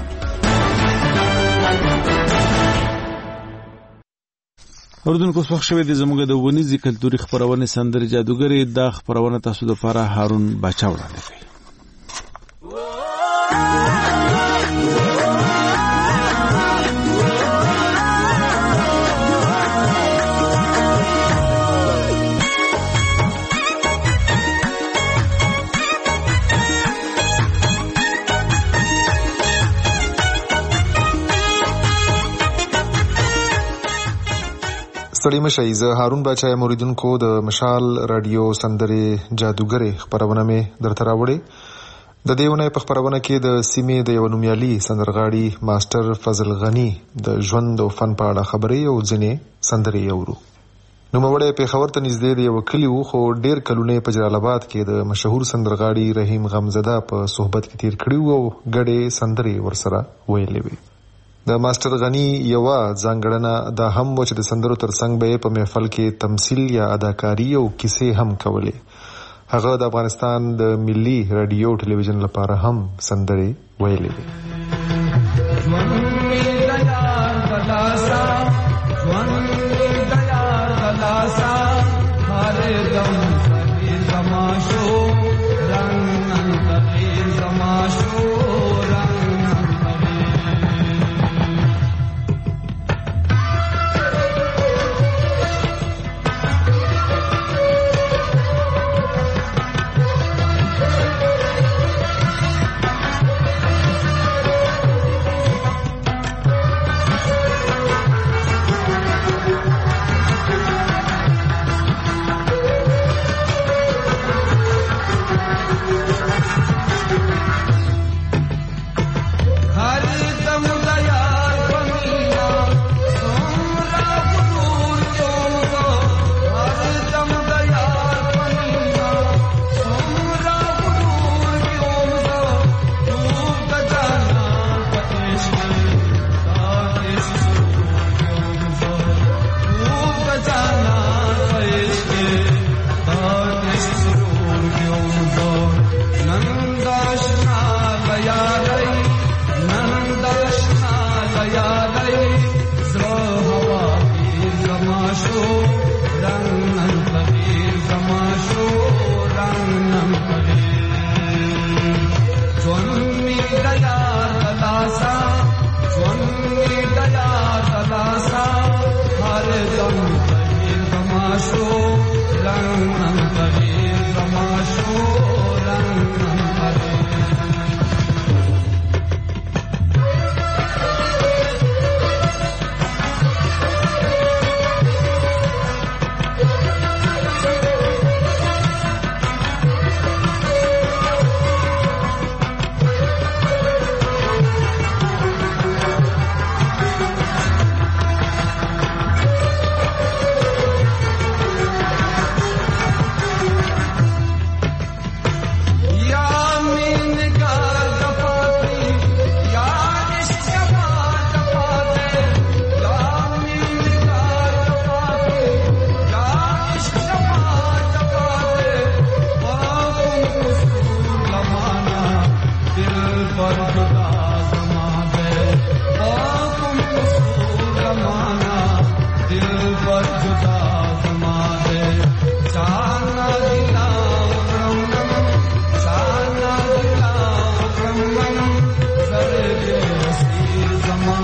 اردن کو څوک شوی د زموږ د ونیزي کلتوري خبرونه سندري جادوګری د خبرونه تاسو د لپاره هارون باچا وړاندې کوي. ستړي مشئ. زه هارون باچا موریدونکو د مشال رادیو سندري جادوګری خبرونه مې درته راوړې. د دې ونې په خبرونه کې د سیمې د یو نومیالي سندرغاړي ماستر فضل غنی د ژوند او فن په اړه خبرې او ځینې سندري اورو. نوموړی پیښور ته نږدې د یو کلي و خو ډېر کلونه په جلال آباد کې د مشهور سندرغاړي رحیم غمزده په صحبت کې تیر کړي وو او ګډې سندري ورسره ویلې وي. د ماستر غنی یو ځانګړنه دا هم و چې د سندرو ترڅنګ به په محفل کې تمثيل یا اداکاری او کیسې هم کولې. هغه د افغانستان د ملي رادیو ټلویزیون لپاره هم سندري ویلې وي.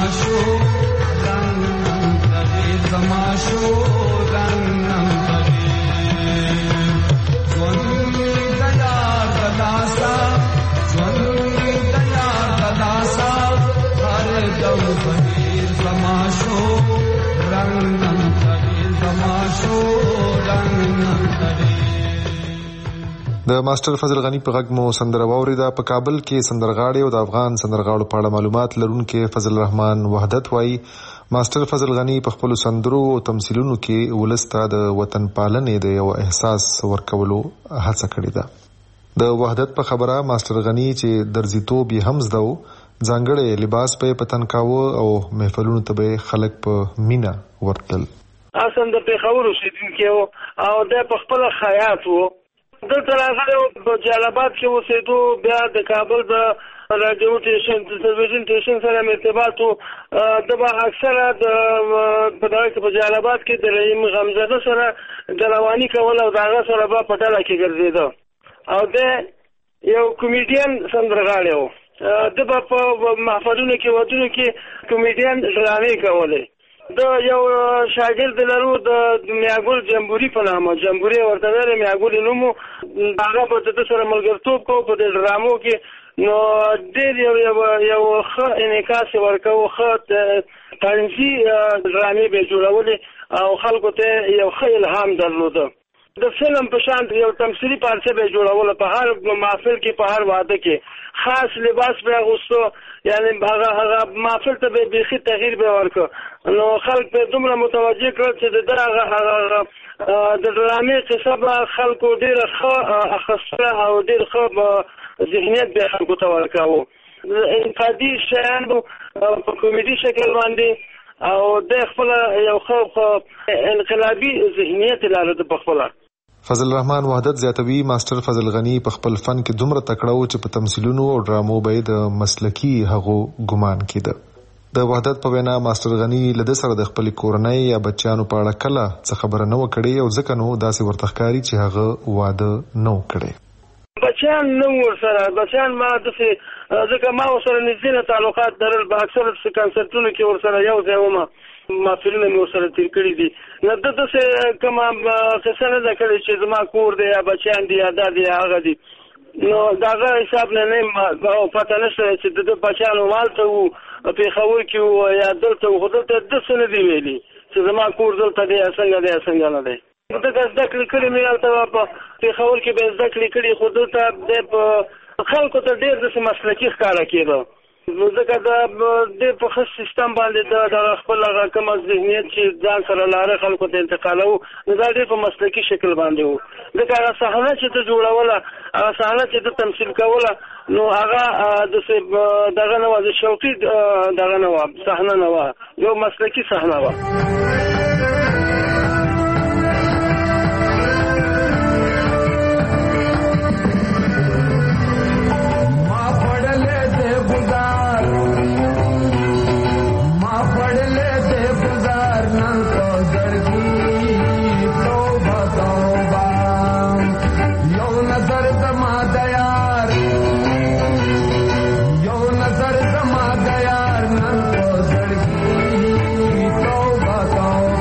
زماشو رنگ نمتری زماشو رنگ نمتری زونی دیار دلاسا زونی دیار دلاسا هر دو بهیر زماشو رنگ نمتری زماشو رنگ نمتری. د ماستر فضل غنی په غږ مو سندره واوریده. په کابل کې سندرغاړي او د افغان سندرغاړو په اړه معلومات لرونکي فضل الرحمن وحدت وایي ماستر فضل غنی په خپل سندرو او تمثيلونو کې ولسته د وطن پالنې د یو احساس ورکولو هڅه کړې ده. د وحدت په خبره ماستر غنی چې درزیتوب یې هم زده و ځانګړی لباس په پتن کاوه او محفلونو ته به خلک په مینا ورتل. اصل د پیښور اوسیدونکي او د خپل خیاط وو دلته راغلی په جلالاباد کې اوسېدو بیا د کابل د راډیو سټیشن د تلویزیون سټیشن سره ارتباط و د به اکثره د په دغه کې په جلالاباد کې د رحیم غمزاده سره د رواني کول او د هغه سره به په ډله کې ګرځېده او د یو کمیډین سندرغاړی و د به په محفلونو کې ودونو کې کمیډین ډرامې کولې. د یو شاګرد لرو د میاګل جمبوري په نامه جمبوري ورته ویل میاګل نومو هغه په د سره ملګرتوب کو په د ډرامو کې نو ډېر یو یو ښه انعکاس ورکاو ښه طنزي ډرامې به جوړولې او خلکو ته یو ښه الهام درلوده. د فلم په شان یو تمثيلي پارچه به جوړول په هر محفل کې په هر واده کې خاص لباس به اغوستو یعنی هغه هغه محفل ته به بيخي تغییر به ورکو نو خلک به دومره متوجه کړ چې دغه هغه د ډرامې قصه به خلکو ډېر ښه اخیستله او ډېر ښه ذهنیت به خلکو ته ورکاوه. انقادي شیان په کمیډي شکل باندې او د خپل یو ښه انقلابي ذهنیت لري په خپل. فضل الرحمن وحدت زیاتوي ماستر فضل غنی په خپل فن کې دومره تکړه و چې په تمثيلونو او ډرامو به د مسلکی هغو ګمان کېده. د وحدت په وینا ماستر غنی له سره د خپل کورنۍ یا بچیانو په اړه کله څه خبره نه وکړي او ځکه نو داسې ورته ښکاري چې هغه واده نه وکړي. بچیان نو ورسره بچیان ما دسه ځکه ما ورسره نږدې تعلقات درل په اکثر کنسرتونو کې ورسره یو ځای ومه محفلونه مې ورسره تیر کړي دي نو داسې کومه قصه نه ده کړې چې زما کور دی یا بچیان دي یا دا دي هغه دي نو دغه حساب نه نه پته نشته چې د بچیانو مالته وو پیښور کې وو یا دلته وو دلته داسې نه دی ویلي چې زما کور دلته دی څنګه دی څنګه نه دی. دغه زده کړې کړې مې هلته په پیښور کې به زده کړې کړې خو دلته د خلکو ته ډېر داسې مسلکي ښکاره کېده ځکه د ډېر په ښه سیستم باندې د دغه خپل هغه کوم ذهنیت چې ځان سره لاره خلکو ته انتقالوو نو دا ډېر په مسلکي شکل باندې وو. ځکه هغه صحنه چې ته جوړوله هغه صحنه چې ته تمثیل کوله نو هغه داسې دغه نه وه د شوقي دغه نه وه صحنه نه وه یو مسلکي صحنه وه. Go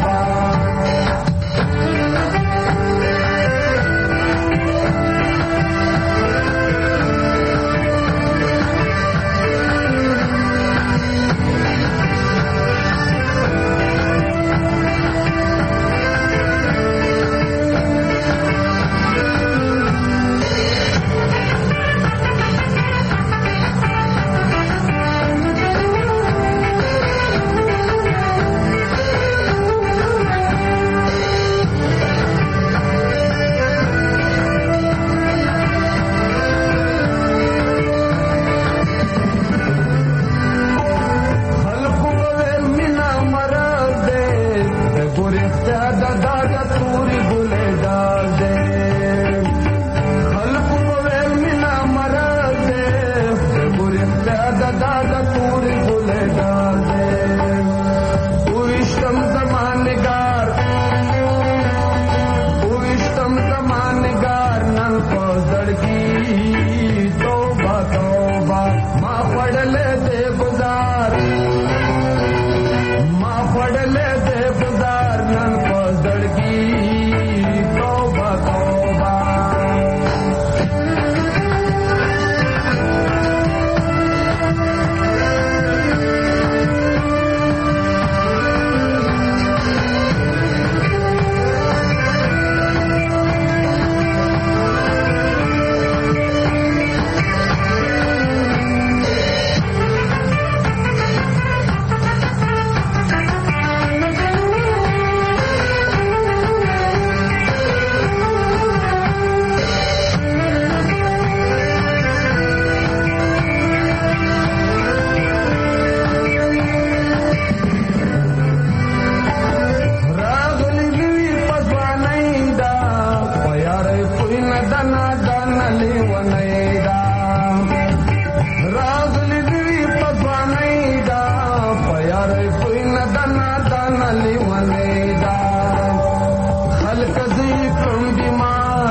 لیونی دا خلق ذکرم بیمار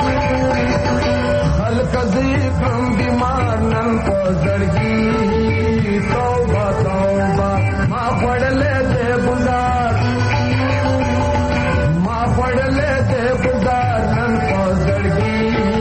خلق ذکرم بیمار نن کو زړګي توبه توبه ما پړلې دې گزار ما پړلې دې گزار نن کو زړګي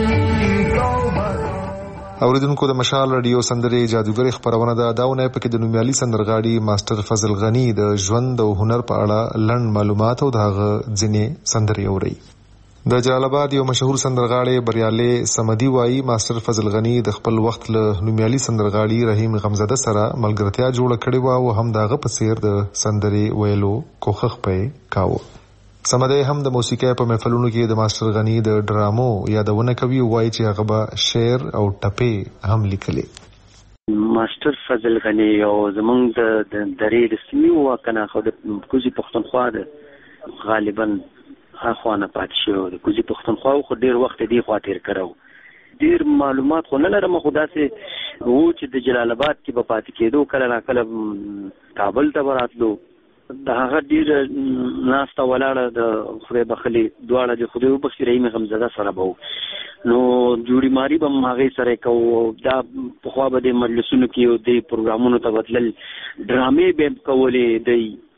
توبه. اوریدونکو د مشال رادیو سندرې جادوګر خبرونه ده داونه پکې د نومیالي سندرغاړي ماستر فضل غنی د ژوند او هنر په اړه لړن معلومات او دغه ځینې سندرې اوري. د جلال آباد یو مشهور سندرغاړي بریالي سمدي وایي ماستر فضل غنی د خپل وخت له نومیالي سندرغاړي رحیم غمزاده سره ملګرتیا جوړه کړې و او هم دغه په څیر د سندرې ویلو کوښښ پې کاوه. سمدي هم د موسیقۍ په محفلونو کې د ماستر غنی د ډرامو یادونه کوي او وایي چې هغه به شعر او ټپې هم لیکلي. ماستر فضل غنی او زمونږ د درې د سیمې واکنه خو د کوزي پښتونخوا د غالبا اخوانه پاتې شو د کوزي پښتونخوا خو ډیر وخت دی خوا تیر کړو ډیر معلومات خو نه لرم خو داسې وو چې د جلال آباد کې به پاتې کېدو کله نا کله کابل ته براتلو د هغه ډیر ناسته ولاړه د خدای بخلي دواړه د خدای وبخښي رحیم غمزاده سره به نو جوړی ماری به هغه سره کو دا په خوا به د مجلسونو کې د پروګرامونو ته بدلل ډرامې به کولې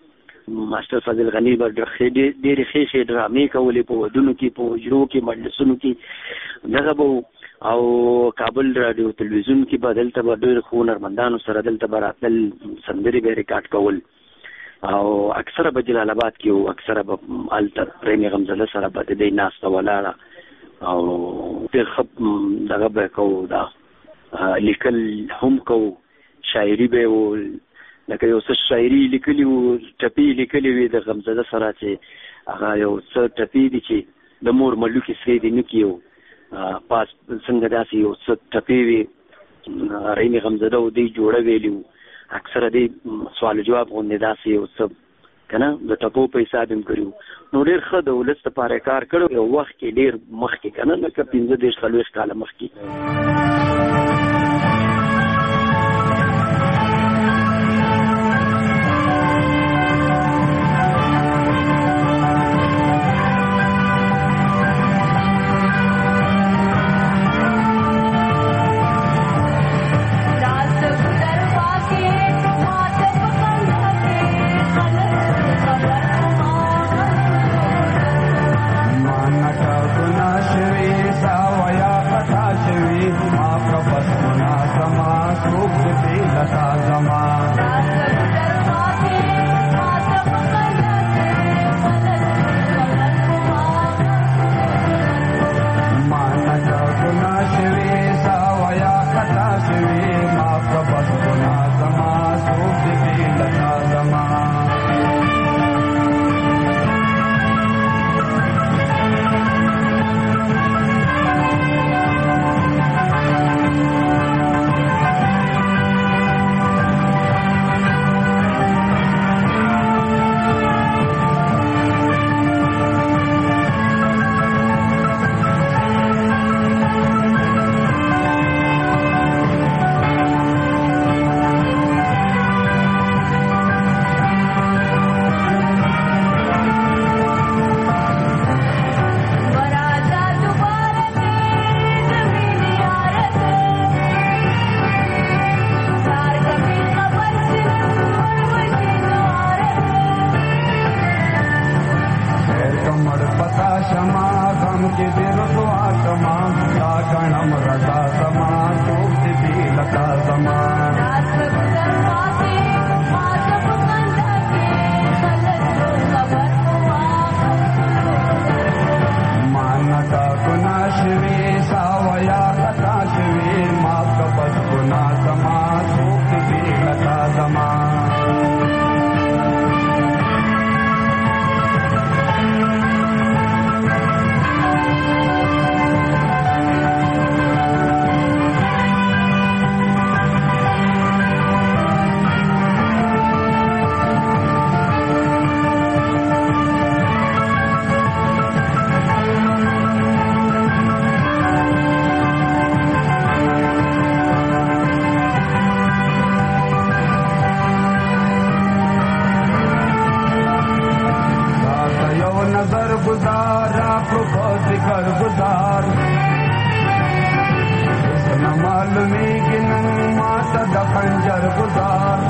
د ماستر فضل غنی به ډېرې ښې ډرامې کولې په ودونو کې په حجرو کې مجلسونو کې دغه به او کابل رادیو تلویزیون کې به دلته به ډېر ښو هنرمندانو سره دلته به راتلل سندرې به ریکارډ کول او اکثره به جلال آباد کې او اکثره به هلته رحیم غمزاده سره به د دې ناسته ولاړه او ډېر ښه دغه به کوو دا لیکل هم کوو شاعري به و لکه یو څه شاعري لیکلي وو ټپې لیکلي وي د غمزاده سره چې هغه یو څه ټپې دي چې د مور ملوکې سرې دي نه کیو پاس څنګه داسې یو څه ټپې وي رحیم غمزاده و دوی جوړه ویلي وو اکثره دی سوال جواب غونډې داسې یو څه که نه د ټپو په حساب هم کړي نو ډېر ښه د ولس لپاره کار کړی یو وخت کې ډېر مخکې که نه لکه پنځه دېرش څلوېښت کاله مخکې. شوی ذکر گزار نہ معلومی گنن ماتا دا خنجر گزار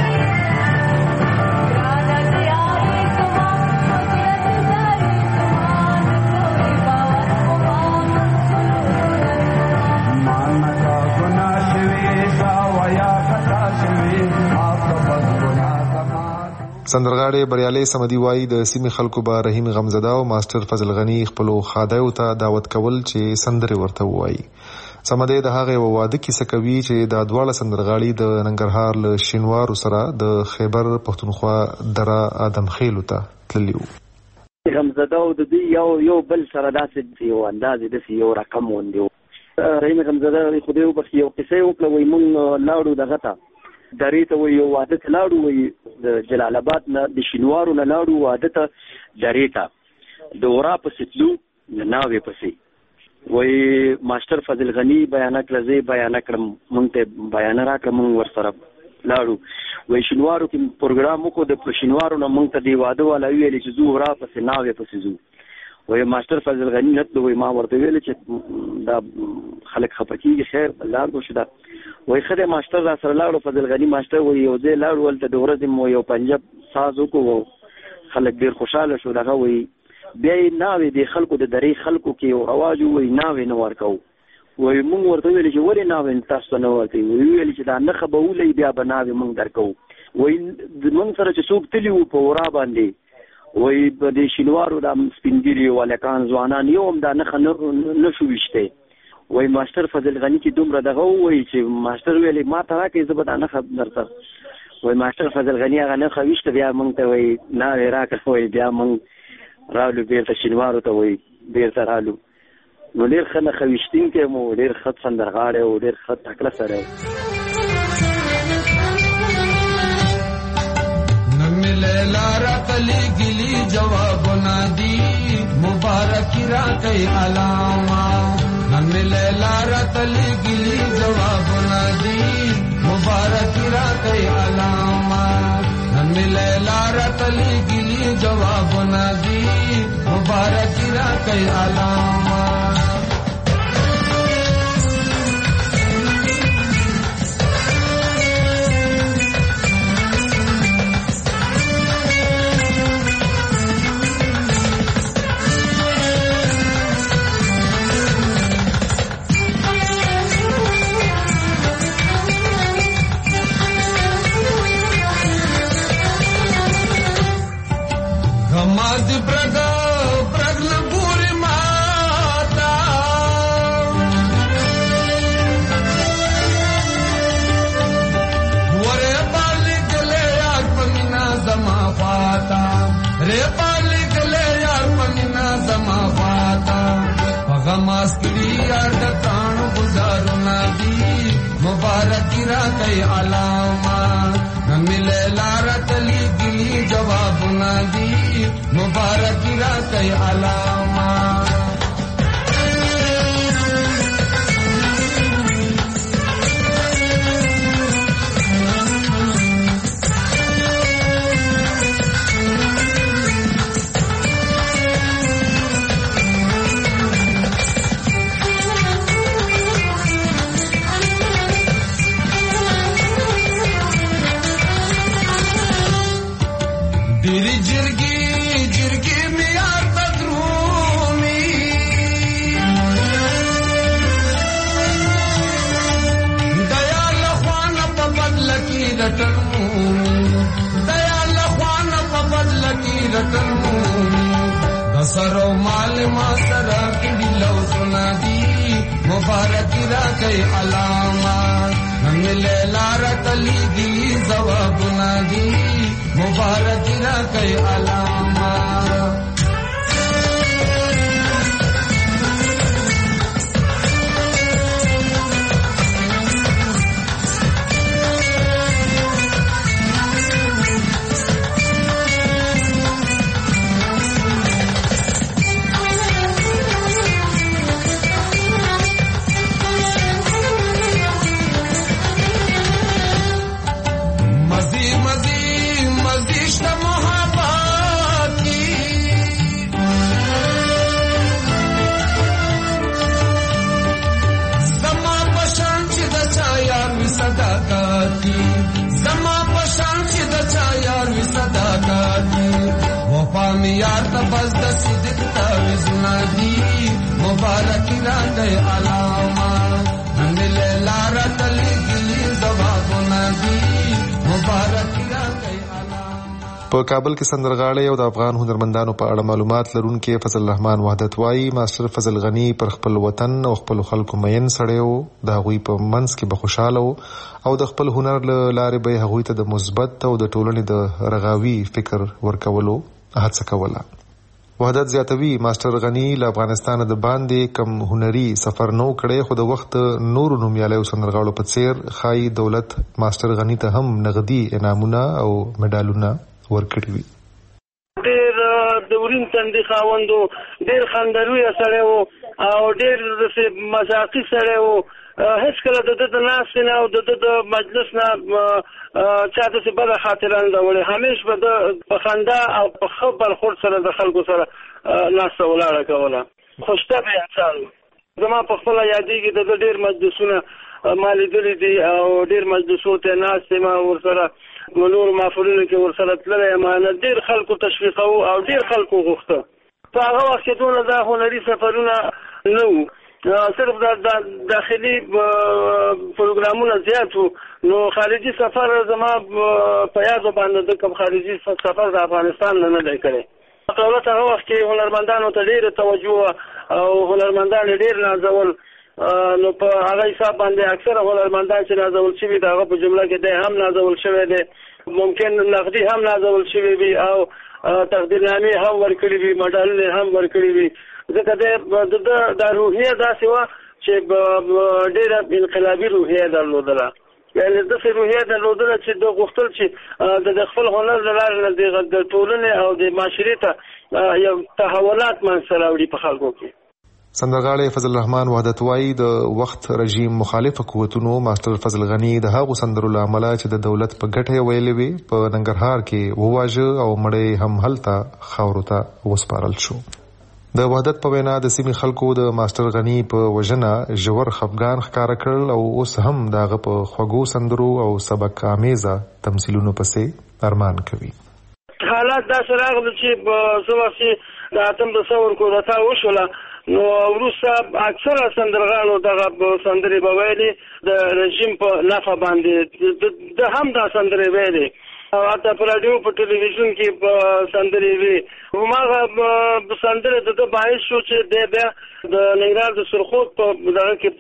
مانا کا گناہ شوی سا ویا خطا شوی آپ کا بس گناہ زمان. سندرغاړي بریالي سمدي وایي د سیمې خلکو به رحیم غمزده او ماستر فضل غنی خپلو خادایو ته دعوت کول چې سندرې ورته وایي. سمدي د هغه واده کیسه کوي چې د دواړه سندرغاړي د ننګرهار له شینوارو سره د خیبر پښتونخوا دره ادم خیلو ته تللی وو. غمزده او د دې یو یو بل سره داسې یو اندازې د یو رقم وندي. رحیم غمزده خو دې وبخ یو قصه وکړه وای مونږ لاړو دغه ته درې ته وای یو واده ته لاړو وای د جلال آباد نه د شینوارو نه لاړو واده ته درې ته د ورا پسې تلو ناوې پسې وای ماستر فضل غنی بیان کړه بیان کړم مونږ ته بیان راکړم مونږ ورسره لاړو وای شینوارو کې پروګرام وکړو د شینوارو نه مونږ ته دی واده والا ویل چې زو ورا پسې ناوې پسې زو وای ماستر فضل غنی نتلو وای ما ورته ویل چې دا خلک خپکیږي خیر الله کو شدا وای خدای ماستر را سره لاړو فضل غنی ماستر وای یو ځای لاړو ولته د ورځې مو یو پنجاب ساز وکړو خلک ډیر خوشاله شو دغه وای بیا ناوې د خلکو د درې خلکو کې یو رواج وای ناوې نه ورکو وای مونږ ورته ویل چې ولې ناوې تاسو نه ورته ویل چې دا نه خبرولې بیا به ناوې مونږ درکو وای مونږ سره چې څوک تلی وو په ورا باندې وای په دې شینوارو د سپینګری ولکان ځوانان یو هم دا نه نه شو وشته وای ماستر فضل غنی چې دومره دغه وای چې ماستر ویلې ما ته راکې زه به دا نه خبر درته وای ماستر فضل غنی هغه نه خوښته بیا مونږ ته وای نه راکې وای بیا مونږ رالو بیرته شینوارو ته وای بیرته رالو نو ډېر ښه نه خوښتین کې مو ډېر ښه سندرغاړی او ډېر ښه تکړه سره لارا کلی گلی جواب ندی مبارکی را کئی علامہ ملے لارا کلی گلی جواب ندی مبارکی را کئی علامہ ملے لارا کلی گلی جواب ندی مبارکی را کئی علامہ مبارکی را کئی علامہ ملے لارا تلی گلی جواب نہ دی مبارکی را کئی علامہ سرو مال ما سرا کڑی لو سنا دی مبارکی را کئی علامہ ملے لارا تلی دی جواب نہ دی مبارکی را کئی علامہ مزی مزی مزیش محبت دنیا تبز د صدق تعویذونه دي مبارک راته علامات نن لاره تلې ګلي ځوابونه دي مبارک راته په کابل کې سندرغاړي او د افغان هنرمندانو په اړه معلومات لرونکي فضل الرحمن وحدت وایي ماستر فضل غنی پر خپل وطن او خپل خلکو مین سړیو د هغوی په منځ کې به خوشاله او د خپل هنر له لارې به هغوی ته د مثبت او د ټولنې د رغاوي فکر ورکولو هڅه کوله. وحدت زیاتوي ماستر غنی له افغانستان د باندې کم هنري سفر نو کړي خو د وخت نور نومیالیو سندرغاړو په څیر خای دولت ماستر غنی ته هم نغدي انعامونه او مډالونه ورکړي وي. ډېر د ورین تندي خاوندو ډېر خندروي سره او ډېر مزاقي سره او هیڅ کله د د ناس نه او د د مجلس نه چاته څه بده خاطره نه وړي همیش به د خندا او په خبر خور سره د خلکو سره ناس ولاړه کوله خوشطبع انسان. زما په خپل یادېږي د ډېر مجلسونه مالي دلی دي او ډېر مجلسو ته ناس ما ورسره نور مافورینو کې ورسره تللی یم ډېر خلکو تشویقو او ډېر خلکو غوښته. په هغه وخت کې دونه دا هنري سفرونه نه وو صرف د داخلي پروګرامونه زیات وو نو خارجي سفر زما په یادو باندې د کوم خارجي سفر د افغانستان نه نه دی کړی. دولت هغه وخت کې هنرمندانو ته ډېره توجه او هنرمندان ډېر نازول نو په هغه حساب باندې اکثره هنرمندان چې نازول شوي د هغه په جمله کې دی هم نازول شوی دی ممکن نقدي هم نازول شوی وي او تقدیرنامې هم ورکړي وي مډالونه هم ورکړي وي ځکه د د روحیه داسې وه چې ډېره انقلابي روحیه درلودله یعنې داسې روحیه درلودله چې د غوښتل چې د خپل هنر له لارې نه د ټولنې او د معاشرې ته یو تحولات منځته راوړي په خلکو کې. سندرغاړي فضل الرحمن وحدت وایي د وخت رژیم مخالف قوتونو ماستر فضل غنی د هغو سندرو له امله چې د دولت په ګټه ویلې وي په ننګرهار کې وواژه او مړی هم هلته خاورو ته وسپارل شو. د وحدت په وینا د سیمې خلکو د ماستر غنی په وژنه ژور خفګان ښکاره کړل او اوس هم د هغه په خوږو سندرو او سبق آمیزه تمثیلونو پسې ارمان کوي. حالات داسې راغلل چې څه وخت چې د اتم د ثور کودتا وشوله نو وروسته اکثره سندرغاړو دغه سندرې به ویلې د رژیم په نفع باندې د هم دا سندرې ویلې او حتی په راډیو په ټلویزیون کې په سندرې وي هماغه سندرې د ده باعث شو چې دی بیا د ننګرهار د سرخود په دغه کې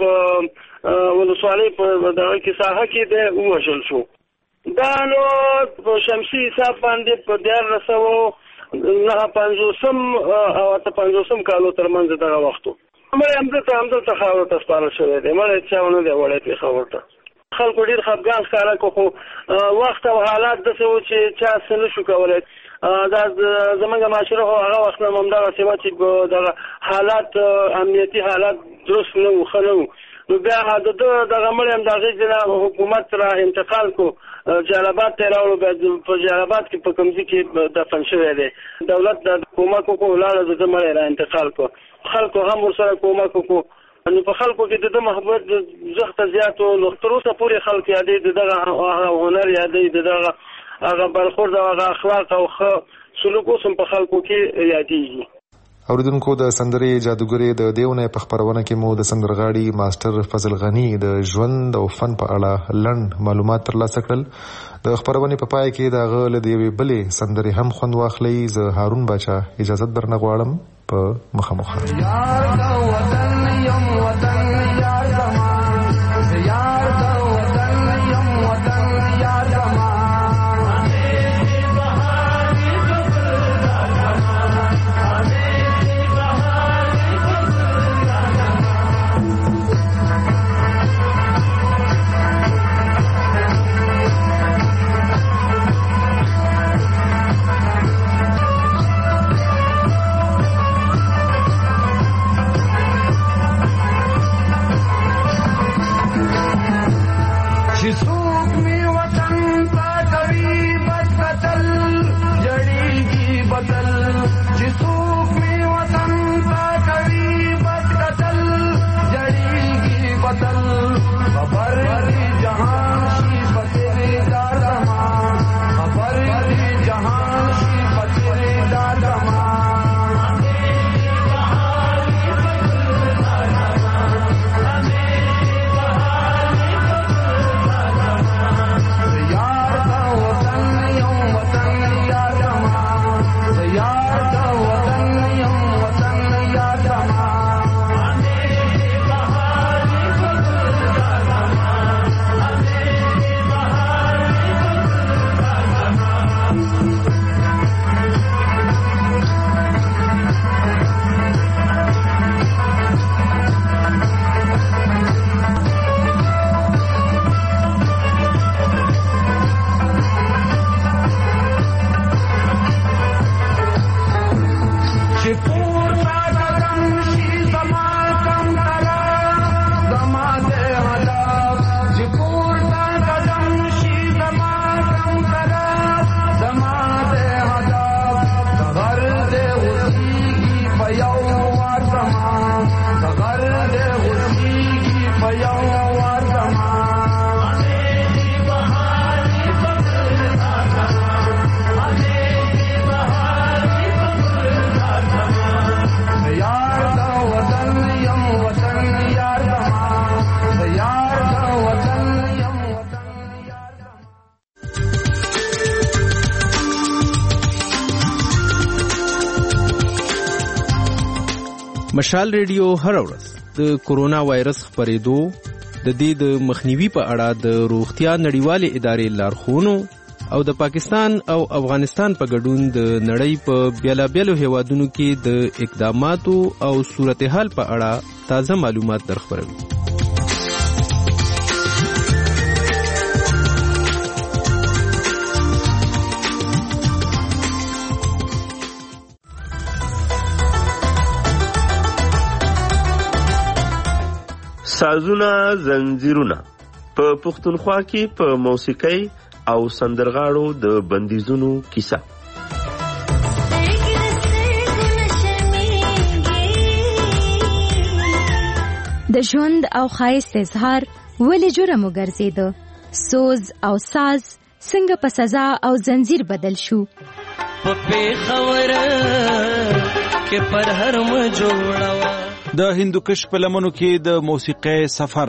په ولسوالۍ په دغه کې ساحه کې دی ووژل شو. دا نو په شمسي حساب باندې په دیارلس سوه نهه پنځوسم او اته پنځوسم کالو ترمنځ دغه وخت و. مړی همدلته همدلته خاورو ته سپارل شوی دی مړی چا ونه دی وړی پېښور ته. خلکو ډېر خفګان ښکاره کړو خو وخت او حالات داسې وو چې چا څه نه شو کولی. دا زموږ معاشره خو هغه وخت نه همدغسې وه چې دغه حالات امنیتي حالات درست نه وو ښه نه وو نو بیا د ده دغه مړی هم د هغې نه حکومت را انتقال کړو جلالاباد ته یې راوړو بیا په جلالاباد کې په کمزي کې دفن شوی دی. دولت د کومک وکړو ولاړه د ده مړی را انتقال کړو خلکو هم ورسره کومک وکړو نو په خلکو کې د ده محبت زښته زیات و نو تر اوسه پورې خلک یادوي د دغه هنر یادوي د دغه هغه برخورد او هغه اخلاق او ښه سلوک اوس هم په خلکو کې یادېږي. اوریدونکو د سندرې جادوګرې د دیونه په خبرونه کې مو د سندرغاړي ماستر فضل غنی د ژوند او فن په اړه لنډ معلومات ترلاسه کړل. د خبرونې په پای کې د هغه له یوې بلې سندرې هم خوند واخلئ. زه هارون باچا اجازت درنه غواړم په مخامخ. जहां مشال ریډیو هر ورځ د کورونا وایرس خپرېدو د دې د مخنیوي په اړه د روغتیا نړیوالې ادارې لارښوونو او د پاکستان او افغانستان په ګډون د نړۍ په بیلابیلو هیوادونو کې د اقداماتو او صورتحال په اړه تازه معلومات درخبروي. سازونه زنجیرونه په پښتونخوا کې په موسیقۍ او سندرغاړو د بندیزونو کیسه. د ژوند او ښایست اظهار ولې جرم وګرځېده؟ سوز او ساز څنګه په سزا او زنجیر بدل شو؟ په پیښور کې پر هر م جوړوا د هندوکش په لمنو کې د موسیقۍ سفر.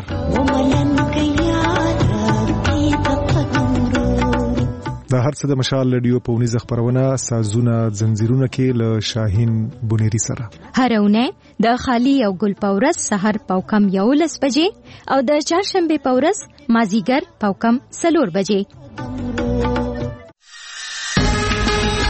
دا هر څه د مشال رادیو په ونیزه خبرونه سازونه زنجیرونه کې له شاهین بونيري سره هر اونۍ د خالی او ګل پورس سحر پاوکم یولس بجې او د چهارشنبه پورس مازیګر پاوکم سلور بجې.